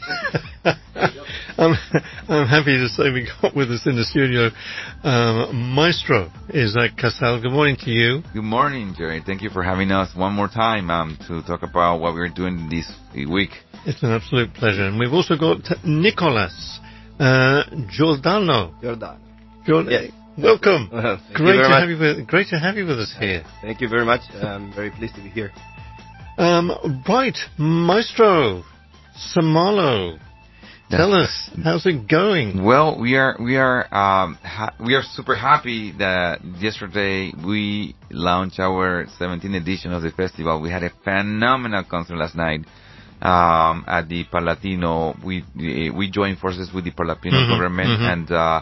I'm, I'm happy to say we got with us in the studio um, Maestro Isaac Casal. Good morning to you. Good morning, Jerry. Thank you for having us one more time um, to talk about what we're doing this week. It's an absolute pleasure. And we've also got Nicolas uh, Giordano. Giordano. Giordano. Yes. Welcome. Well, great to much. have you with, great to have you with us here. Thank you very much. I'm very pleased to be here. Um, right, Maestro Samalo. Tell us, how's it going? Well, we are we are um, ha- we are super happy that yesterday we launched our seventeenth edition of the festival. We had a phenomenal concert last night um, at the Parlatino. We we joined forces with the Parlatino mm-hmm, government mm-hmm. and uh,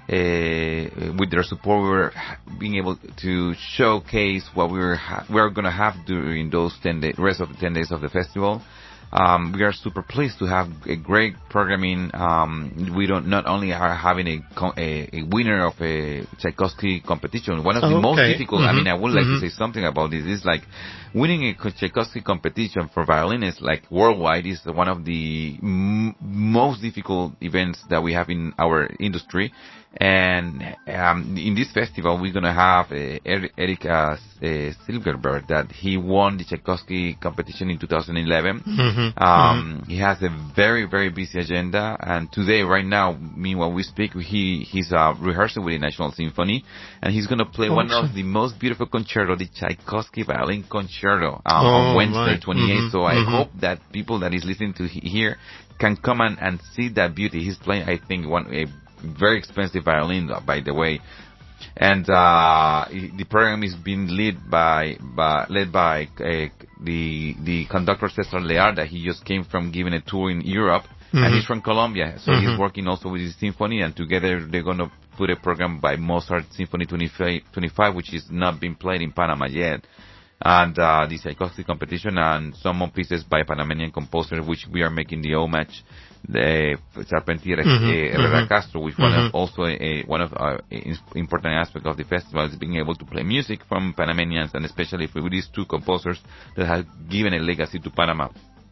uh, with their support, we were being able to showcase what we were ha- we are going to have during those ten days, rest of the ten days of the festival. Um, we are super pleased to have a great programming. Um, we don't not only are having a, a, a winner of a Tchaikovsky competition, one of the oh, okay. most difficult. Mm-hmm. I mean, I would like mm-hmm. to say something about this. It's like winning a Tchaikovsky competition for violinists, like worldwide, is one of the m- most difficult events that we have in our industry. And um, in this festival, we're going to have uh, Eric uh, Silverberg, that he won the Tchaikovsky competition in two thousand eleven. Mm-hmm. Um, mm-hmm. He has a very, very busy agenda. And today, right now, meanwhile we speak, he he's uh, rehearsing with the National Symphony. And he's going to play awesome. one of the most beautiful concerto, the Tchaikovsky Violin Concerto, um, oh, on Wednesday, right. twenty-eighth. Mm-hmm. So I mm-hmm. hope that people that is listening to here can come and, and see that beauty. He's playing, I think, one a very expensive violin, by the way, and uh, the program is being led by, by led by uh, the the conductor Cesar Learda. He just came from giving a tour in Europe, mm-hmm. and he's from Colombia, so mm-hmm. he's working also with his symphony, and together they're going to put a program by Mozart Symphony twenty-five, which is not being played in Panama yet. And uh, the Tchaikovsky competition, and some more pieces by Panamanian composers, which we are making the homage. The Charpentier mm-hmm, uh, Herrera mm-hmm, Castro, which mm-hmm. one of also a, one of our important aspects of the festival is being able to play music from Panamanians, and especially with these two composers that have given a legacy to Panama.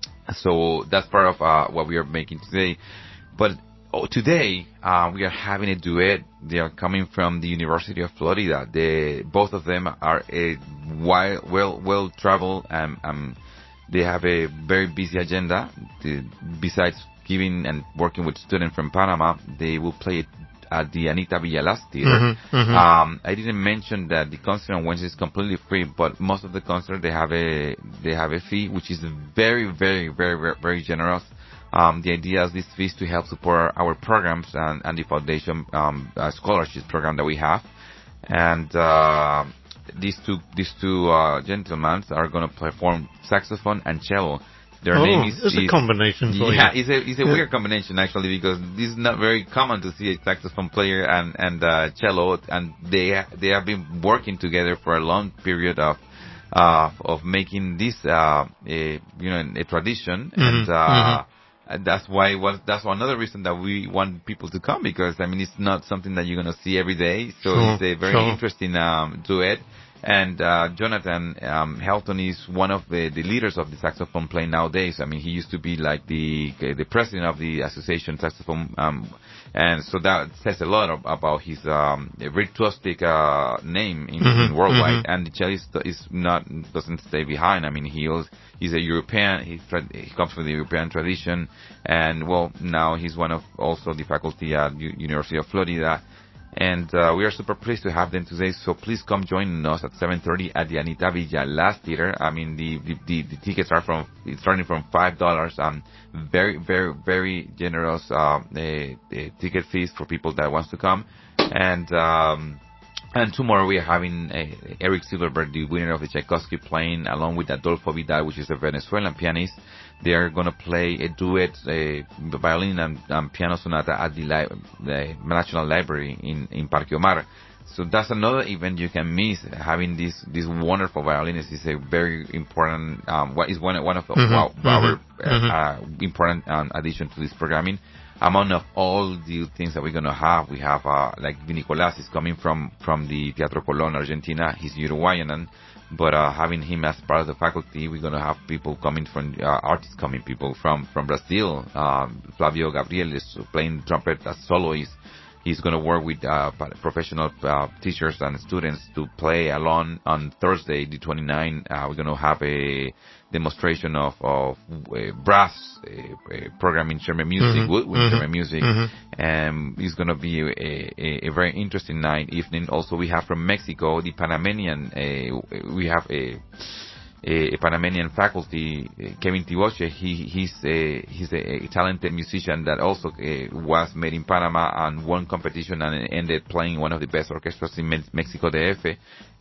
So that's part of uh, what we are making today. But oh, today uh, we are having a duet. They are coming from the University of Florida. They, both of them are a wild, well well traveled, and um, they have a very busy agenda. The, besides giving and working with students from Panama, they will play at the Anita Villalaz Theater. Mm-hmm, mm-hmm. Um, I didn't mention that the concert on Wednesday is completely free, but most of the concert they have a they have a fee, which is very, very, very, very, very generous. Um, the idea is this fee is to help support our programs and, and the foundation um, uh, scholarship program that we have. And uh, these two these two uh, gentlemen are going to perform saxophone and cello. Their oh, name is, it's a is, combination for yeah, you. it's a it's a yeah. weird combination actually, because this is not very common to see a saxophone player and and uh, cello, and they they have been working together for a long period of uh of making this uh a, you know a tradition, mm-hmm. and uh mm-hmm. and that's why was that's another reason that we want people to come, because I mean it's not something that you're gonna see every day, so sure, it's a very sure. interesting um duet. And uh, Jonathan um, Helton is one of the, the leaders of the saxophone playing nowadays. I mean, he used to be like the the president of the association saxophone, um, and so that says a lot of, about his um, virtuosic uh, name in, mm-hmm, in worldwide. Mm-hmm. And the cellist is not doesn't stay behind. I mean, he was, he's a European. He he comes from the European tradition, and well, now he's one of also the faculty at U- University of Florida. And uh, we are super pleased to have them today, so please come join us at seven thirty at the Anita Villalaz Theater. I mean, the, the, the, the tickets are from starting from five dollars. Um, very, very, very generous uh, uh, uh, ticket fees for people that wants to come. And um, and tomorrow we are having uh, Eric Silverberg, the winner of the Tchaikovsky, playing along with Adolfo Vidal, which is a Venezuelan pianist. They are going to play a duet, a violin and, and piano sonata at the, li- the National Library in, in Parque Omar. so that's another event you can miss. Having this this wonderful violinist is a very important. Um, what is one one of the, Mm-hmm. wow, Mm-hmm. our uh, Mm-hmm. uh, important um, addition to this programming. Among of all the things that we're gonna have, we have uh, like Nicolás is coming from from the Teatro Colón, Argentina. He's Uruguayan, and, but uh, having him as part of the faculty, we're gonna have people coming from uh, artists coming, people from from Brazil. Um, Flavio Gabriel is playing trumpet as soloist. He's going to work with uh, professional uh, teachers and students to play along on Thursday, the twenty-ninth. Uh, we're going to have a demonstration of, of uh, brass uh, uh, programming German music, Mm-hmm. woodwind Mm-hmm. German music. Mm-hmm. Um, it's going to be a, a, a very interesting night, evening. Also, we have from Mexico, the Panamanian, uh, we have a... A, a Panamanian faculty, uh, Kevin Tiboche. He he's a he's a, a talented musician that also uh, was made in Panama and won competition and ended playing one of the best orchestras in Me- Mexico D F.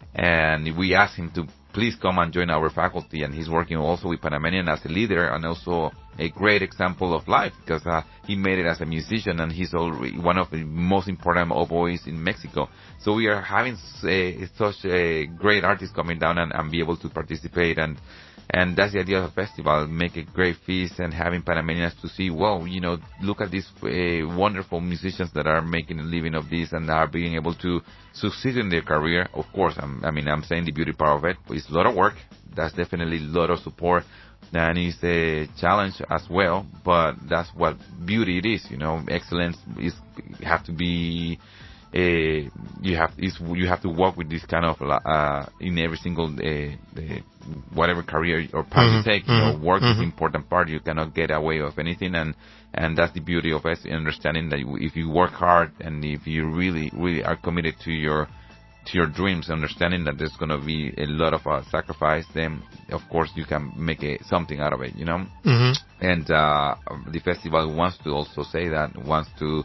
And we asked him to please come and join our faculty. And he's working also with Panamanian as a leader and also a great example of life because uh, he made it as a musician and he's already one of the most important oboes in Mexico. So we are having uh, such a great artists coming down and, and be able to participate and and that's the idea of the festival, make a great feast and having Panamanians to see, well, you know, look at these uh, wonderful musicians that are making a living of this and are being able to succeed in their career. Of course, I'm, I mean, I'm saying the beauty part of it, but it's a lot of work. That's definitely a lot of support. And it's a challenge as well, but that's what beauty it is, you know. Excellence is have to be, uh, you have is you have to work with this kind of uh, in every single uh, uh, whatever career or path Mm-hmm. you take. You Mm-hmm. know, work is Mm-hmm. the important part. You cannot get away with anything, and and that's the beauty of it. Understanding that if you work hard and if you really really are committed to your to your dreams, understanding that there's going to be a lot of uh, sacrifice, then of course you can make a, something out of it, you know. Mm-hmm. And uh, the festival wants to also say that, wants to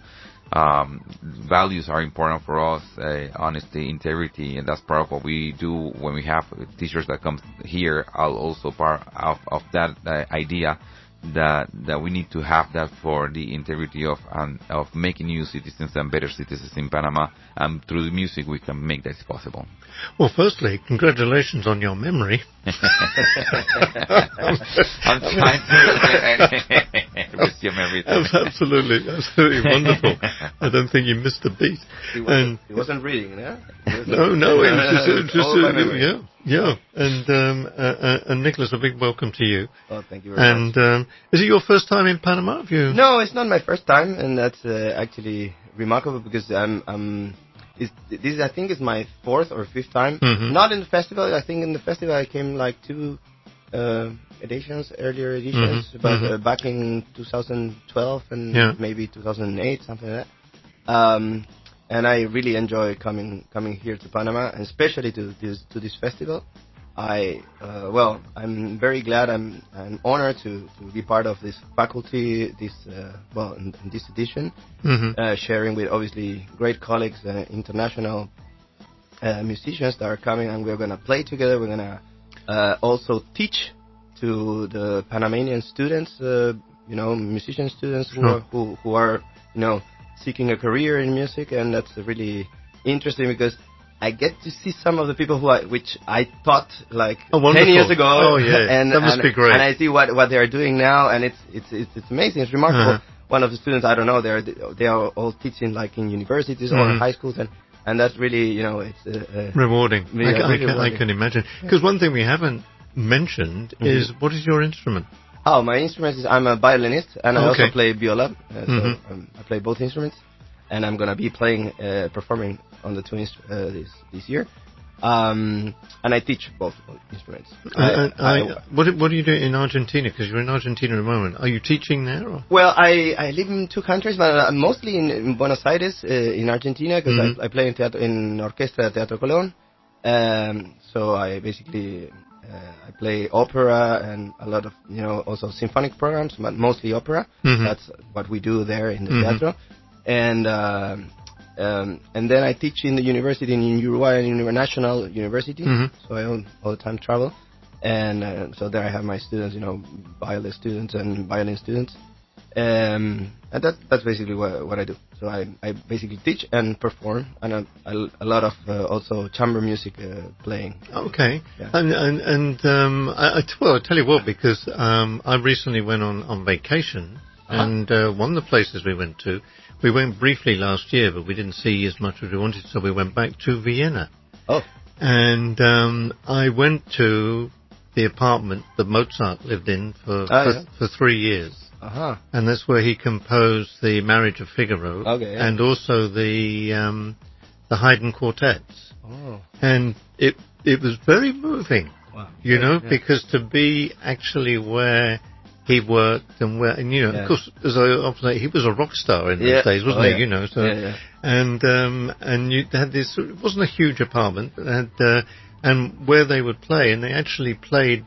um, values are important for us, uh, honesty, integrity, and that's part of what we do when we have teachers that come here. Are also part of, of that uh, idea that that we need to have that for the integrity of um, of making new citizens and better citizens in Panama, and through the music we can make that possible. Well, firstly, congratulations on your memory. I'm trying to resume everything. Absolutely, absolutely wonderful. I don't think you missed a beat. He wasn't, And he wasn't reading, yeah? no, no, it was just, it was just All by uh, memory. yeah, yeah. And um, uh, uh, and Nicholas, a big welcome to you. Oh, thank you very and, much. And um, is it your first time in Panama? Have you? No, it's not my first time, and that's uh, actually remarkable because I'm, I'm is this I think is my fourth or fifth time. Mm-hmm. Not in the festival. I think in the festival I came like two uh, editions, earlier editions, Mm-hmm. but Mm-hmm. uh, back in two thousand twelve and Yeah. maybe two thousand eight, something like that. Um, and I really enjoy coming coming here to Panama, and especially to this to this festival. I uh, well, I'm very glad. I'm I'm honored to, to be part of this faculty. This uh, well, in, in this edition, Mm-hmm. uh, sharing with obviously great colleagues, uh, international uh, musicians that are coming, and we're gonna play together. We're gonna uh, also teach to the Panamanian students, uh, you know, musician students who Sure. are who who are you know seeking a career in music, and that's really interesting because I get to see some of the people who I, which I thought like Oh, ten wonderful. years ago. Oh, yeah. and, That must and, be great. And I see what what they are doing now, and it's it's it's, it's amazing. It's remarkable. Uh-huh. One of the students, I don't know, they're they are all teaching like in universities or Mhm. in high schools, and and that's really you know it's uh, uh, Rewarding. Yeah, I, ca- I, really can, I rewarding. can imagine. Because one thing we haven't mentioned Mhm. is, what is your instrument? Oh, my instrument is I'm a violinist, and I Okay. also play viola. Uh, so Mhm. um, I play both instruments, and I'm gonna be playing, uh, performing on the two inst- uh, this this year. Um, and I teach both instruments. Uh, I, uh, I, I- what, what are you doing in Argentina? Because you're in Argentina at the moment. Are you teaching there? Or? well, I, I live in two countries, but I'm mostly in, in Buenos Aires, uh, in Argentina, because Mhm. I, I play in teatro, in Orquesta Teatro Colón. Um, so I basically uh, I play opera and a lot of you know also symphonic programs, but mostly opera. Mhm. That's what we do there in the Mhm. teatro. And um, um, and then I teach in the university in Uruguay, Uni- National University. Mhm. So I all, all the time travel, and uh, so there I have my students, you know, violin students and violin students. Um, and that that's basically what, what I do. So I, I basically teach and perform, and a, a, a lot of uh, also chamber music uh, playing. Okay, Yeah. and and, and um, I, I t- well, I tell you what, because um, I recently went on on vacation, Uh-huh. and uh, one of the places we went to, we went briefly last year, but we didn't see as much as we wanted, so we went back to Vienna. Oh, and um, I went to the apartment that Mozart lived in for Oh, for, yeah. for three years. Uh-huh. And that's where he composed the Marriage of Figaro, Okay, yeah. and also the um, the Haydn quartets. Oh. And it it was very moving, Wow. you Yeah, know, yeah. because to be actually where he worked and where, and you know, Yeah. of course, as I often say, he was a rock star in Yeah. those days, wasn't Oh, he? yeah. You know, so Yeah, yeah. and um, and you had this. It wasn't a huge apartment, but it had uh, and where they would play, and they actually played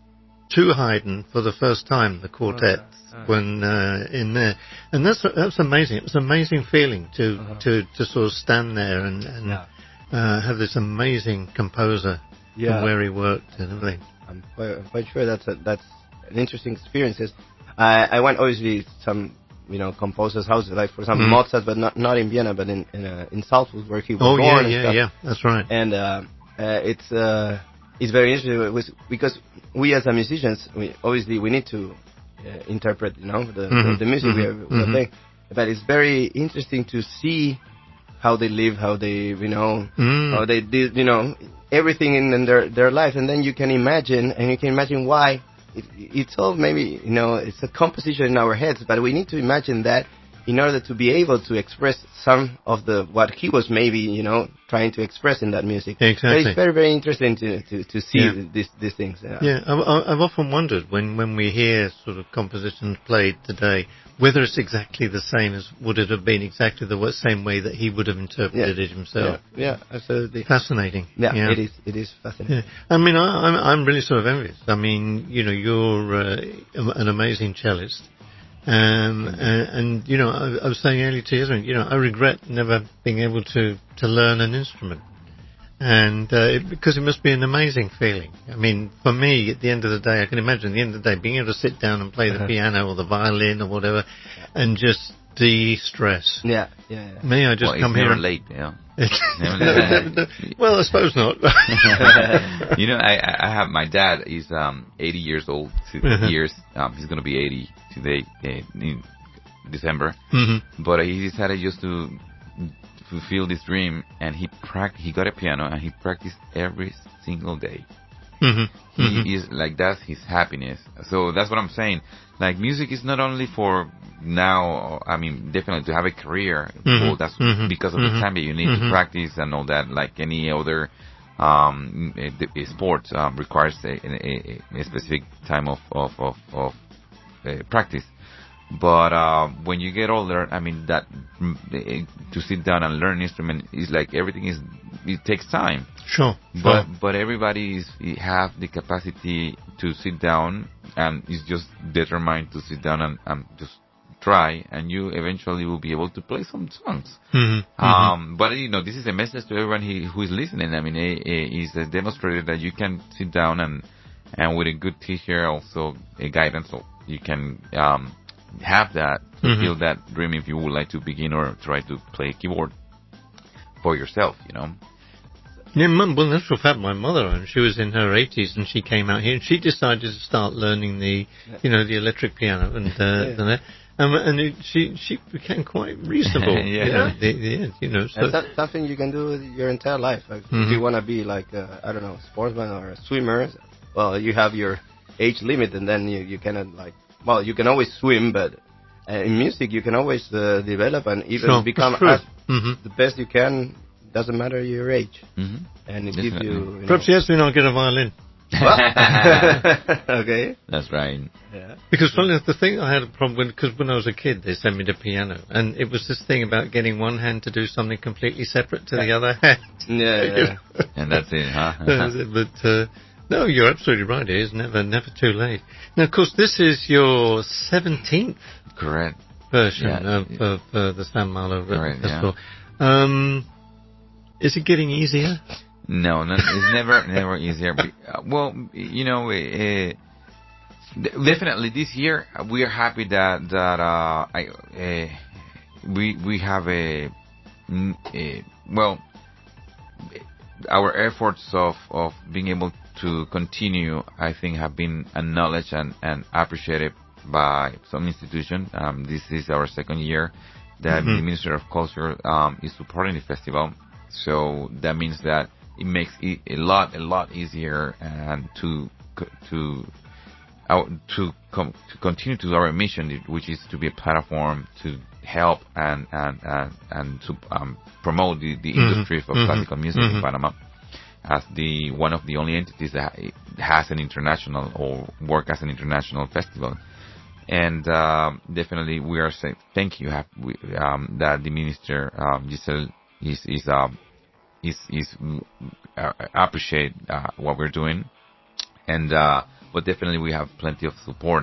to Haydn for the first time, the quartet. Oh, When uh, in there, and that's that's amazing. It was an amazing feeling to Uh-huh. to, to sort of stand there and, and Yeah. uh, have this amazing composer Yeah. and where he worked and everything. I'm quite, I'm quite sure that's a, that's an interesting experience. Yes. I I went obviously some you know composers' houses, like for example Mm. Mozart, but not not in Vienna, but in in, uh, in Salzburg where he was Oh born. yeah, and yeah, stuff. yeah. That's right. And uh, uh, it's uh, it's very interesting with, because we as a musicians, we obviously we need to uh, interpret you know the Mhm, the, the music we are, mhm, we are mhm. playing, but it's very interesting to see how they live, how they you know Mm. how they did you know everything in, in their their life, and then you can imagine and you can imagine why. It, it's all maybe you know it's a composition in our heads, but we need to imagine that in order to be able to express some of the what he was maybe you know trying to express in that music. Exactly. So it's very very interesting to to, to see Yeah. these these things. Yeah. Yeah, I, I- I've often wondered when, when we hear sort of compositions played today, whether it's exactly the same as would it have been exactly the wa- same way that he would have interpreted it himself. Yeah, yeah, absolutely. Fascinating. Yeah, Yeah. it is. It is fascinating. Yeah. I mean, I, I'm, I'm really sort of envious. I mean, you know, you're uh, an amazing cellist. Um, and, and, you know, I, I was saying earlier to you, you know, I regret never being able to, to learn an instrument. And uh, it, because it must be an amazing feeling. I mean, for me, at the end of the day, I can imagine at the end of the day being able to sit down and play the Uh-huh. piano or the violin or whatever, and just de-stress. Yeah, yeah, yeah. Me, I just well, come it's here never and late, yeah. No, no, no. Well, I suppose not. You know, I, I have my dad. He's um eighty years old. Two Uh-huh. years. Um, he's gonna be eighty today uh, in December. Mhm. But he decided just to fulfill this dream, and he prac- He got a piano and he practiced every single day. Mhm. He Mhm. is like that's his happiness. So that's what I'm saying. Like music is not only for now. I mean, definitely to have a career. Mhm. Well, that's Mhm. because of Mhm. the time that you need Mhm. to practice and all that. Like any other um, eh, the- eh, sport um, requires a, a, a specific time of of of, of uh, practice. But uh, when you get older, I mean that mm, eh, to sit down and learn an instrument is like everything is. It takes time. Sure. But sure. but everybody is have the capacity to sit down and is just determined to sit down and, and just try, and you eventually will be able to play some songs. Mhm. Um, but you know, this is a message to everyone he, who is listening. I mean, it, it is a demonstrated that you can sit down and and with a good teacher, also a guidance, so you can um, have that, fulfill Mhm. that dream if you would like to begin or try to play keyboard for yourself. You know. Yeah, mum, well, in actual fact, my mother, and she was in her eighties, and she came out here, and she decided to start learning the, you know, the electric piano, and uh, Yeah. and, uh, um, and it, she she became quite reasonable. Yeah. You know, the, the, you know. So, And that's something you can do your entire life. Like Mhm. If you want to be like uh, I don't know, sportsman or a swimmer, well, you have your age limit, and then you you cannot like well, you can always swim, but uh, in music you can always uh, develop and even Sure, become that's true. as Mhm. the best you can. Doesn't matter your age, Mm-hmm. and it gives Definitely. you. you perhaps know, yes, we not get a violin. okay. That's right. Yeah. Because funny enough, the thing I had a problem with, because when I was a kid, they sent me the piano, and it was this thing about getting one hand to do something completely separate to the other hand. Yeah, yeah. And that's it, huh? That's it, but uh, no, you're absolutely right. It is never, never too late. Now, of course, this is your seventeenth Correct. version Yeah. of, of uh, the San Malo Correct, Festival. Um, is it getting easier? No, no, it's never, never easier. Be- uh, well, you know, uh, Definitely, this year uh, we are happy that that uh, I, uh, we we have a, a well, our efforts of of being able to continue, I think, have been acknowledged and, and appreciated by some institution. Um, this is our second year that mm-hmm. the Ministry of Culture um, is supporting the festival, so that means that it makes it a lot a lot easier and to to. Our, to, com- to continue to our mission, which is to be a platform to help and and and, and to um, promote the, the mm-hmm. industry of mm-hmm. classical music mm-hmm. in Panama, as the one of the only entities that has an international or work as an international festival. And uh, definitely, we are saying thank you have, we, um, that the minister um, Giselle is is um, is is uh, appreciate uh, what we're doing, and. Uh, But definitely, we have plenty of support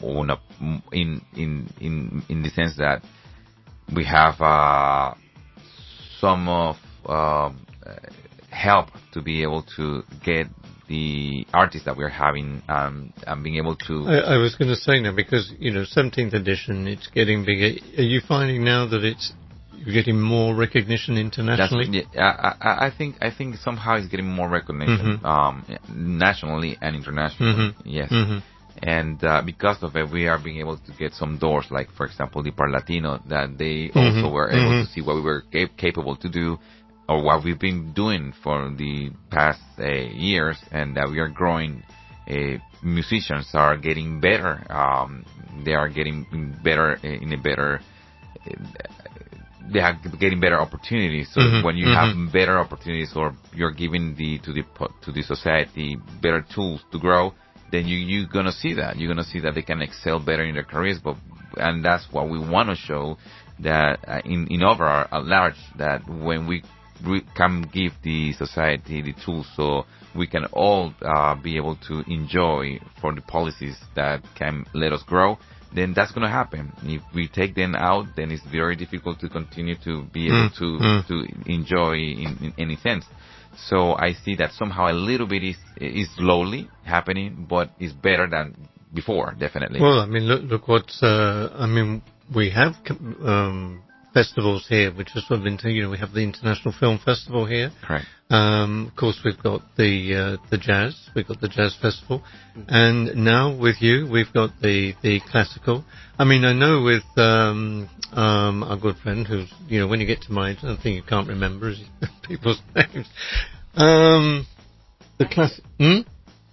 in in in in the sense that we have uh, some of uh, help to be able to get the artists that we're having um, and being able to. I, I was going to say now, because you know, seventeenth edition, it's getting bigger. Are you finding now that it's you're getting more recognition internationally? That's, yeah, I, I think I think somehow it's getting more recognition mm-hmm. um, nationally and internationally. Mm-hmm. Yes, mm-hmm. and uh, because of it, we are being able to get some doors, like for example, the Parlatino, that they mm-hmm. also were able mm-hmm. to see what we were cap- capable to do, or what we've been doing for the past uh, years, and that we are growing. Uh, musicians are getting better. Um, they are getting better in a better. Uh, they are getting better opportunities. So mm-hmm, when you mm-hmm. have better opportunities, or you're giving the to the to the society better tools to grow, then you you're gonna see that you're gonna see that they can excel better in their careers. But and that's what we want to show, that uh, in in overall at large, that when we, we can give the society the tools, so we can all uh, be able to enjoy for the policies that can let us grow. Then that's going to happen. If we take them out, then it's very difficult to continue to be able to mm. to enjoy in, in any sense. So I see that somehow a little bit is is slowly happening, but it's better than before, definitely. Well, I mean, look, look what's. Uh, I mean, we have um, festivals here, which is sort of into, you know, we have the International Film Festival here. Correct. Um, of course, we've got the uh, the jazz. We've got the jazz festival, mm-hmm. and now with you, we've got the, the classical. I mean, I know with um, um, our good friend, who's, you know, when you get to my age, I think you can't remember people's names. Um, the class, hmm?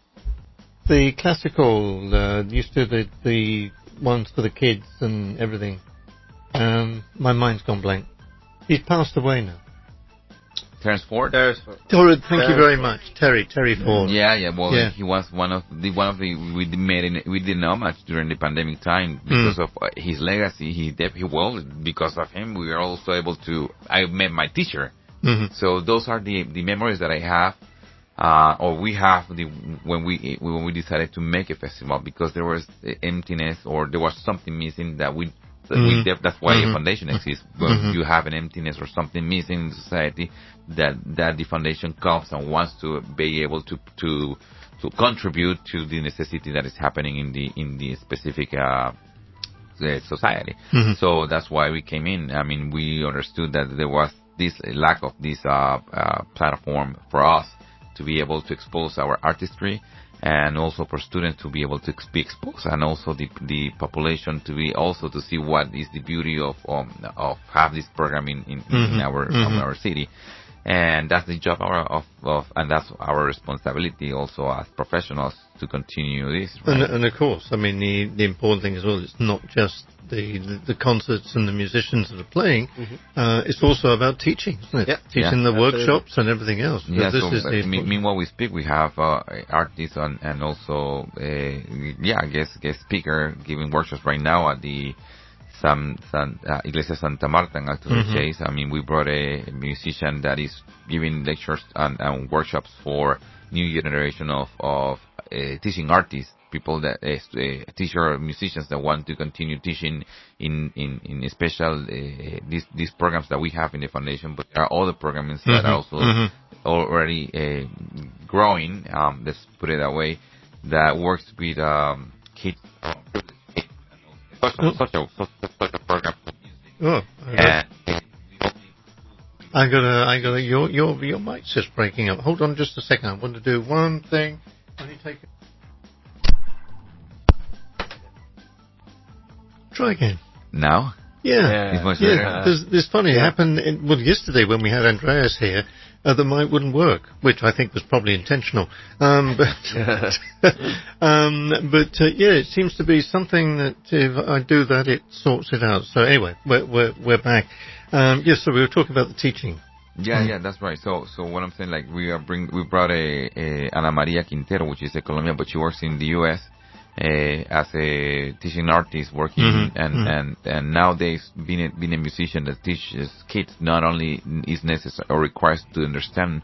the classical uh, used to the the ones for the kids and everything. Um, my mind's gone blank. He's passed away now. Terence Ford? Terence Ford. Thank Terence you very Ford. much. Terry, Terry Ford. Yeah, yeah, well, yeah. he was one of the, one of the, we made, in, we did not much during the pandemic time because mm. of his legacy. He, he, well, because of him, we were also able to, I met my teacher. Mm-hmm. So those are the, the memories that I have, uh, or we have the, when we, when we decided to make a festival, because there was emptiness, or there was something missing that we, Mm-hmm. We def- that's why mm-hmm. a foundation exists. When mm-hmm. you have an emptiness or something missing in society, that that the foundation comes and wants to be able to to to contribute to the necessity that is happening in the in the specific uh, society. Mm-hmm. So that's why we came in. I mean, we understood that there was this lack of this uh, uh, platform for us to be able to expose our artistry, and also for students to be able to be exposed, and also the the population to be also to see what is the beauty of um, of have this program in in, mm-hmm. in our mm-hmm. our city. And that's the job our, of, of, and that's our responsibility also as professionals to continue this. Right? And, and of course, I mean, the, the important thing as well, it's not just the, the, the concerts and the musicians that are playing, mm-hmm. uh, it's also about teaching, isn't it? Yeah. Teaching yeah. the workshops and everything else. Yeah, this so is the me, meanwhile we speak, we have uh, artists and, and also, uh, yeah, I guess, guest speaker giving workshops right now at the San, San, uh, Iglesia Santa Marta in Altos mm-hmm. Chase. I mean, we brought a musician that is giving lectures and, and workshops for new generation of, of uh, teaching artists, people that, uh, teacher musicians that want to continue teaching in, in, in special, uh, these, these programs that we have in the foundation, but there are other programs mm-hmm. that are also mm-hmm. already uh, growing, um, let's put it that way, that works with, um, kids. Such a, such a, such a, such a program. Oh, And I gotta, I gotta, your, your, your mic's just breaking up. Hold on just a second. I want to do one thing. Can you take it? Try again. now? Yeah. It's much Yeah. better. There's, there's funny. It happened, in, well, yesterday when we had Andreas here, uh, the mic wouldn't work, which I think was probably intentional. Um, but, um, but, uh, yeah, it seems to be something that if I do that, it sorts it out. So anyway, we're, we're, we're back. Um, yes, so we were talking about the teaching. Yeah, Mm. yeah, that's right. So, so what I'm saying, like, we are bring, we brought a, a Ana Maria Quintero, which is a Colombian, but she works in the U S uh, as a teaching artist, working, Mhm, and, mhm. and and nowadays being a, being a musician that teaches kids not only is necessary or requires to understand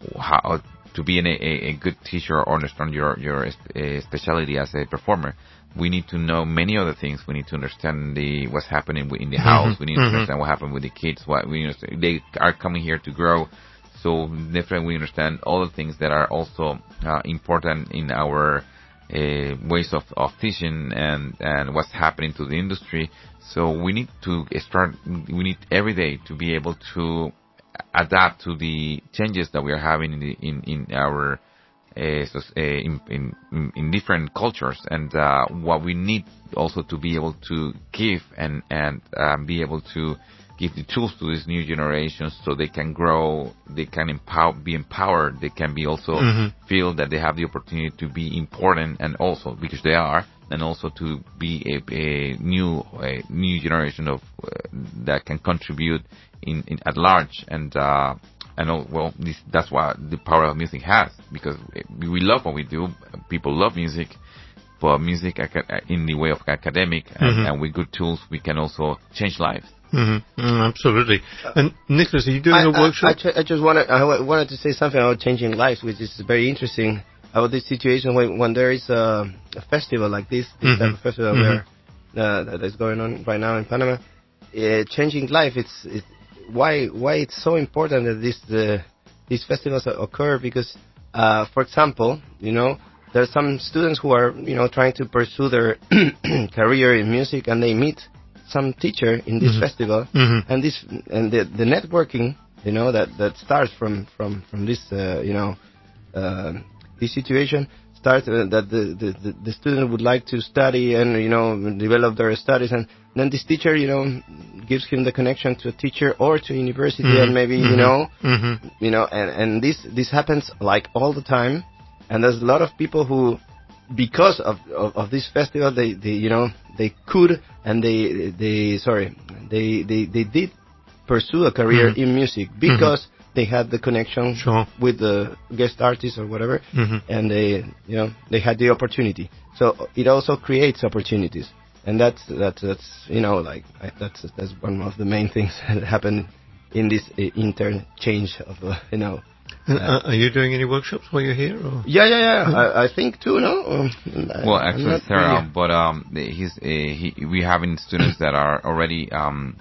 how to be an, a, a good teacher or understand your your uh, specialty as a performer. We need to know many other things. We need to understand the what's happening in the house. We need to mhm. understand what happened with the kids. What we understand. They are coming here to grow, so definitely we understand all the things that are also uh, important in our uh, ways of, of teaching and and what's happening to the industry. So we need to start. We need every day to be able to adapt to the changes that we are having in the, in in our uh, so, uh, in, in in different cultures, and uh, what we need also to be able to give and and um, be able to give the tools to this new generation so they can grow, they can empower, be empowered, they can be also Mhm. feel that they have the opportunity to be important, and also because they are, and also to be a, a new a new generation of uh, that can contribute in, in at large. And uh, I know, well, this, that's what the power of music has, because we love what we do. People love music, but music aca- in the way of academic, and, Mhm. and with good tools, we can also change lives. Mm-hmm. Mm, absolutely. And Nicholas, are you doing I, a I- workshop? I, ju- I just wanted I wa- wanted to say something about changing lives, which is very interesting about this situation when when there is a, a festival like this, this type Mhm. of festival Mhm. where uh, that is going on right now in Panama. Uh, changing life. It's it, why why it's so important that this uh, these festivals occur, because uh, for example, you know, there are some students who are, you know, trying to pursue their career in music, and they meet some teacher in this Mhm. festival, Mhm. and this and the the networking, you know, that that starts from from from this uh, you know uh, this situation starts uh, that the, the the the student would like to study and, you know, develop their studies, and then this teacher, you know, gives him the connection to a teacher or to university, Mhm. and maybe, Mhm. you know, Mhm. you know, and and this this happens like all the time, and there's a lot of people who, because of of, of this festival, they, they you know they could and they they sorry they they, they did pursue a career Mhm. in music because they had the connection Sure. with the guest artist or whatever, Mhm. and they, you know, they had the opportunity. So it also creates opportunities, and that's that's that's you know, like I, that's that's one of the main things that happen in this uh, interchange of uh, you know. And, uh, are you doing any workshops while you're here? Or? Yeah, yeah, yeah. I, I think too. No. Um, Well, I- I'm actually, not Sarah, really- but um, he's uh, he, we having students that are already um,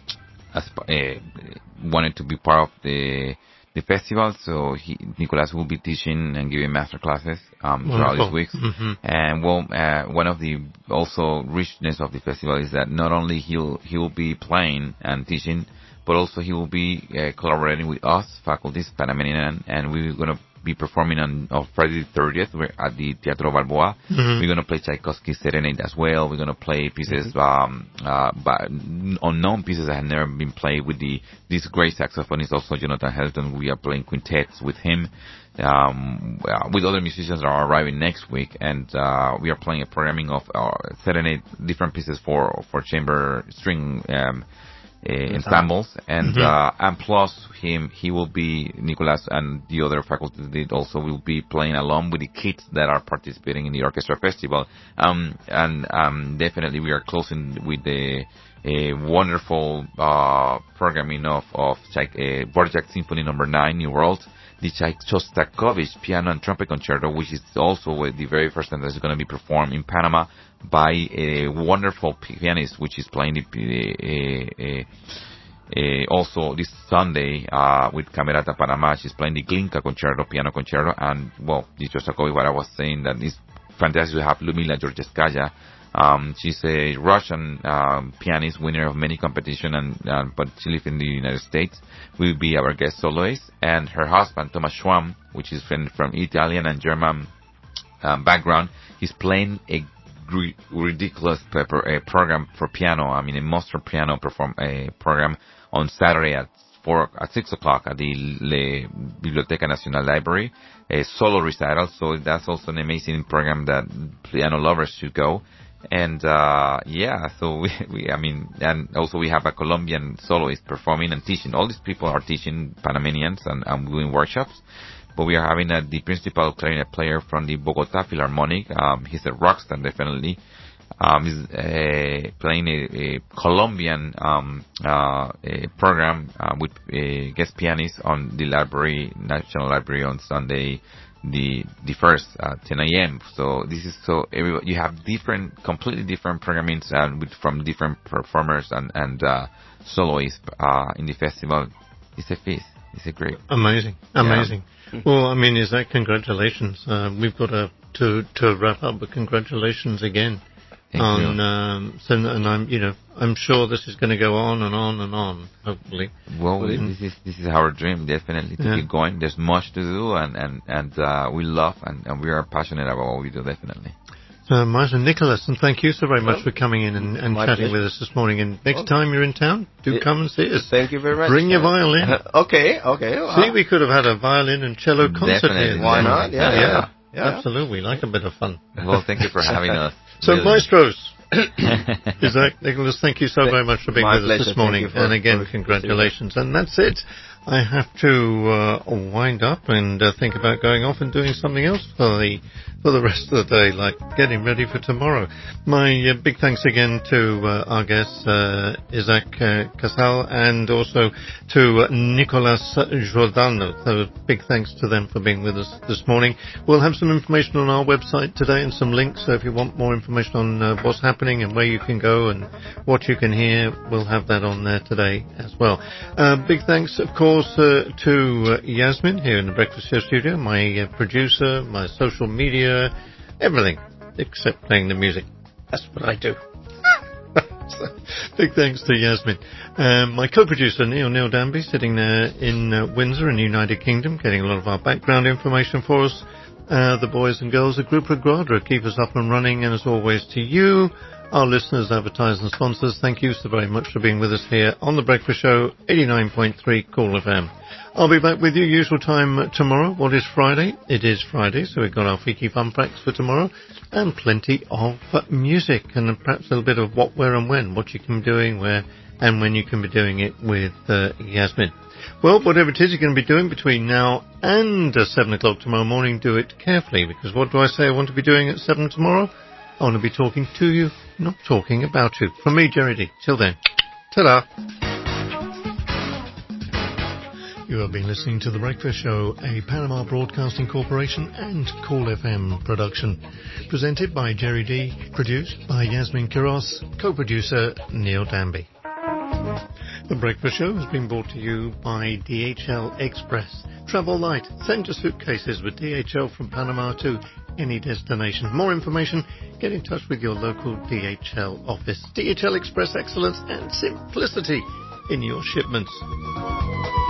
asp- uh, wanted to be part of the the festival. So he, Nicolas will be teaching and giving master classes um, throughout these Wonderful. weeks. Mhm. And well, uh, one of the also richness of the festival is that not only he'll he will be playing and teaching, but also he will be uh, collaborating with us, faculties, Panamanian, and we're going to be performing on, on Friday the thirtieth. We're at the Teatro Balboa. Mhm. We're going to play Tchaikovsky's Serenade as well. We're going to play pieces, um, uh, by unknown pieces that have never been played with the this great saxophonist, also Jonathan Helton. We are playing quintets with him. Um, uh, with other musicians that are arriving next week, and uh, we are playing a programming of uh, Serenade, different pieces for for chamber string um, uh, ensembles, and Mhm. uh, and plus him, he will be Nicolas and the other faculty that also will be playing along with the kids that are participating in the orchestra festival. Um, and um, definitely we are closing with the a wonderful uh, programming of of Tchaik- uh, Dvorak Symphony Number Nine, New World, the Shostakovich Piano and Trumpet Concerto, which is also uh, the very first time that is going to be performed in Panama by a wonderful pianist, which is playing the, uh, uh, uh, also this Sunday uh, with Camerata Panama. She's playing the Glinka Concerto, Piano Concerto, and well, the Shostakovich, what I was saying, that is fantastic to have Ludmila Georgievskaya. Um, she's a Russian um, pianist, winner of many competitions, and uh, but she lives in the United States. Will be our guest soloist, and her husband Thomas Schwamm, which is from, from Italian and German um, background, he's playing a gr- ridiculous pepper, a program for piano. I mean, a monster piano perform a program on Saturday at four at six o'clock at the Le Biblioteca Nacional Library, a solo recital. So that's also an amazing program that piano lovers should go. And, uh, yeah, so we, we, I mean, and also we have a Colombian soloist performing and teaching. All these people are teaching Panamanians and, and doing workshops. But we are having a, the principal clarinet player from the Bogota Philharmonic. Um, he's a rock star, definitely. Um, he's, uh, playing a, a Colombian, um, uh, a program, uh, with a guest pianist on the library, National Library on Sunday, the the first uh, ten a.m. So this is so every, you have different, completely different programmings uh, with, from different performers and and uh, soloists uh, in the festival. It's a feast. It's a great, amazing, amazing. Yeah. Well, I mean, is that congratulations? Uh, we've got a, to to wrap up, but congratulations again. Thank on, you. Um, so, and I'm, you know, I'm sure this is going to go on and on and on. Hopefully. Well, this is this is our dream, definitely, to Yeah. keep going. There's much to do, and and and uh, we love and, and we are passionate about what we do, definitely. So, Martin Nicholas, and thank you so very much for coming in and, and My chatting pleasure. with us this morning. And next Well, time you're in town, do it- come and see us. Thank you very much. Bring your violin. okay, okay. See, we could have had a violin and cello concert Definitely. here. Why not? Yeah, yeah, yeah, yeah. Absolutely. Like a bit of fun. Well, thank you for having us. So, Really. maestros, Isaac, Nicholas, thank you so very much for being My with us pleasure. this morning. Thank you for- and again, for- congratulations. And that's it. I have to uh, wind up and uh, think about going off and doing something else for the for the rest of the day, like getting ready for tomorrow. My uh, big thanks again to uh, our guest, uh, Isaac uh, Casal, and also to uh, Nicolas Giordano. So big thanks to them for being with us this morning. We'll have some information on our website today and some links, so if you want more information on uh, what's happening and where you can go and what you can hear, we'll have that on there today as well. Uh, big thanks, of course, uh, to uh, Yasmin here in the Breakfast Show studio, my uh, producer, my social media, everything except playing the music. That's what I do. So, big thanks to Yasmin. Um, my co-producer, Neil Neil Danby, sitting there in uh, Windsor in the United Kingdom, getting a lot of our background information for us. Uh, the boys and girls at Grupo Quadra keep us up and running, and as always to you, our listeners, advertisers and sponsors, thank you so very much for being with us here on The Breakfast Show, eighty-nine point three Cool F M. I'll be back with you usual time tomorrow. What is Friday? It is Friday, so we've got our Freaky Fun Facts for tomorrow, and plenty of music, and perhaps a little bit of what, where and when, what you can be doing, where and when you can be doing it with uh, Yasmin. Well, whatever it is you're going to be doing between now and uh, seven o'clock tomorrow morning, do it carefully, because what do I say I want to be doing at seven tomorrow? I want to be talking to you, not talking about you. From me, Jerry D. Till then, ta-da. You have been listening to The Breakfast Show, a Panama Broadcasting Corporation and Cool F M production. Presented by Jerry D, produced by Yasmin Quiros, co-producer Neil Danby. The Breakfast Show has been brought to you by D H L Express. Travel light. Send your suitcases with D H L from Panama to any destination. For more information, get in touch with your local D H L office. D H L Express excellence and simplicity in your shipments.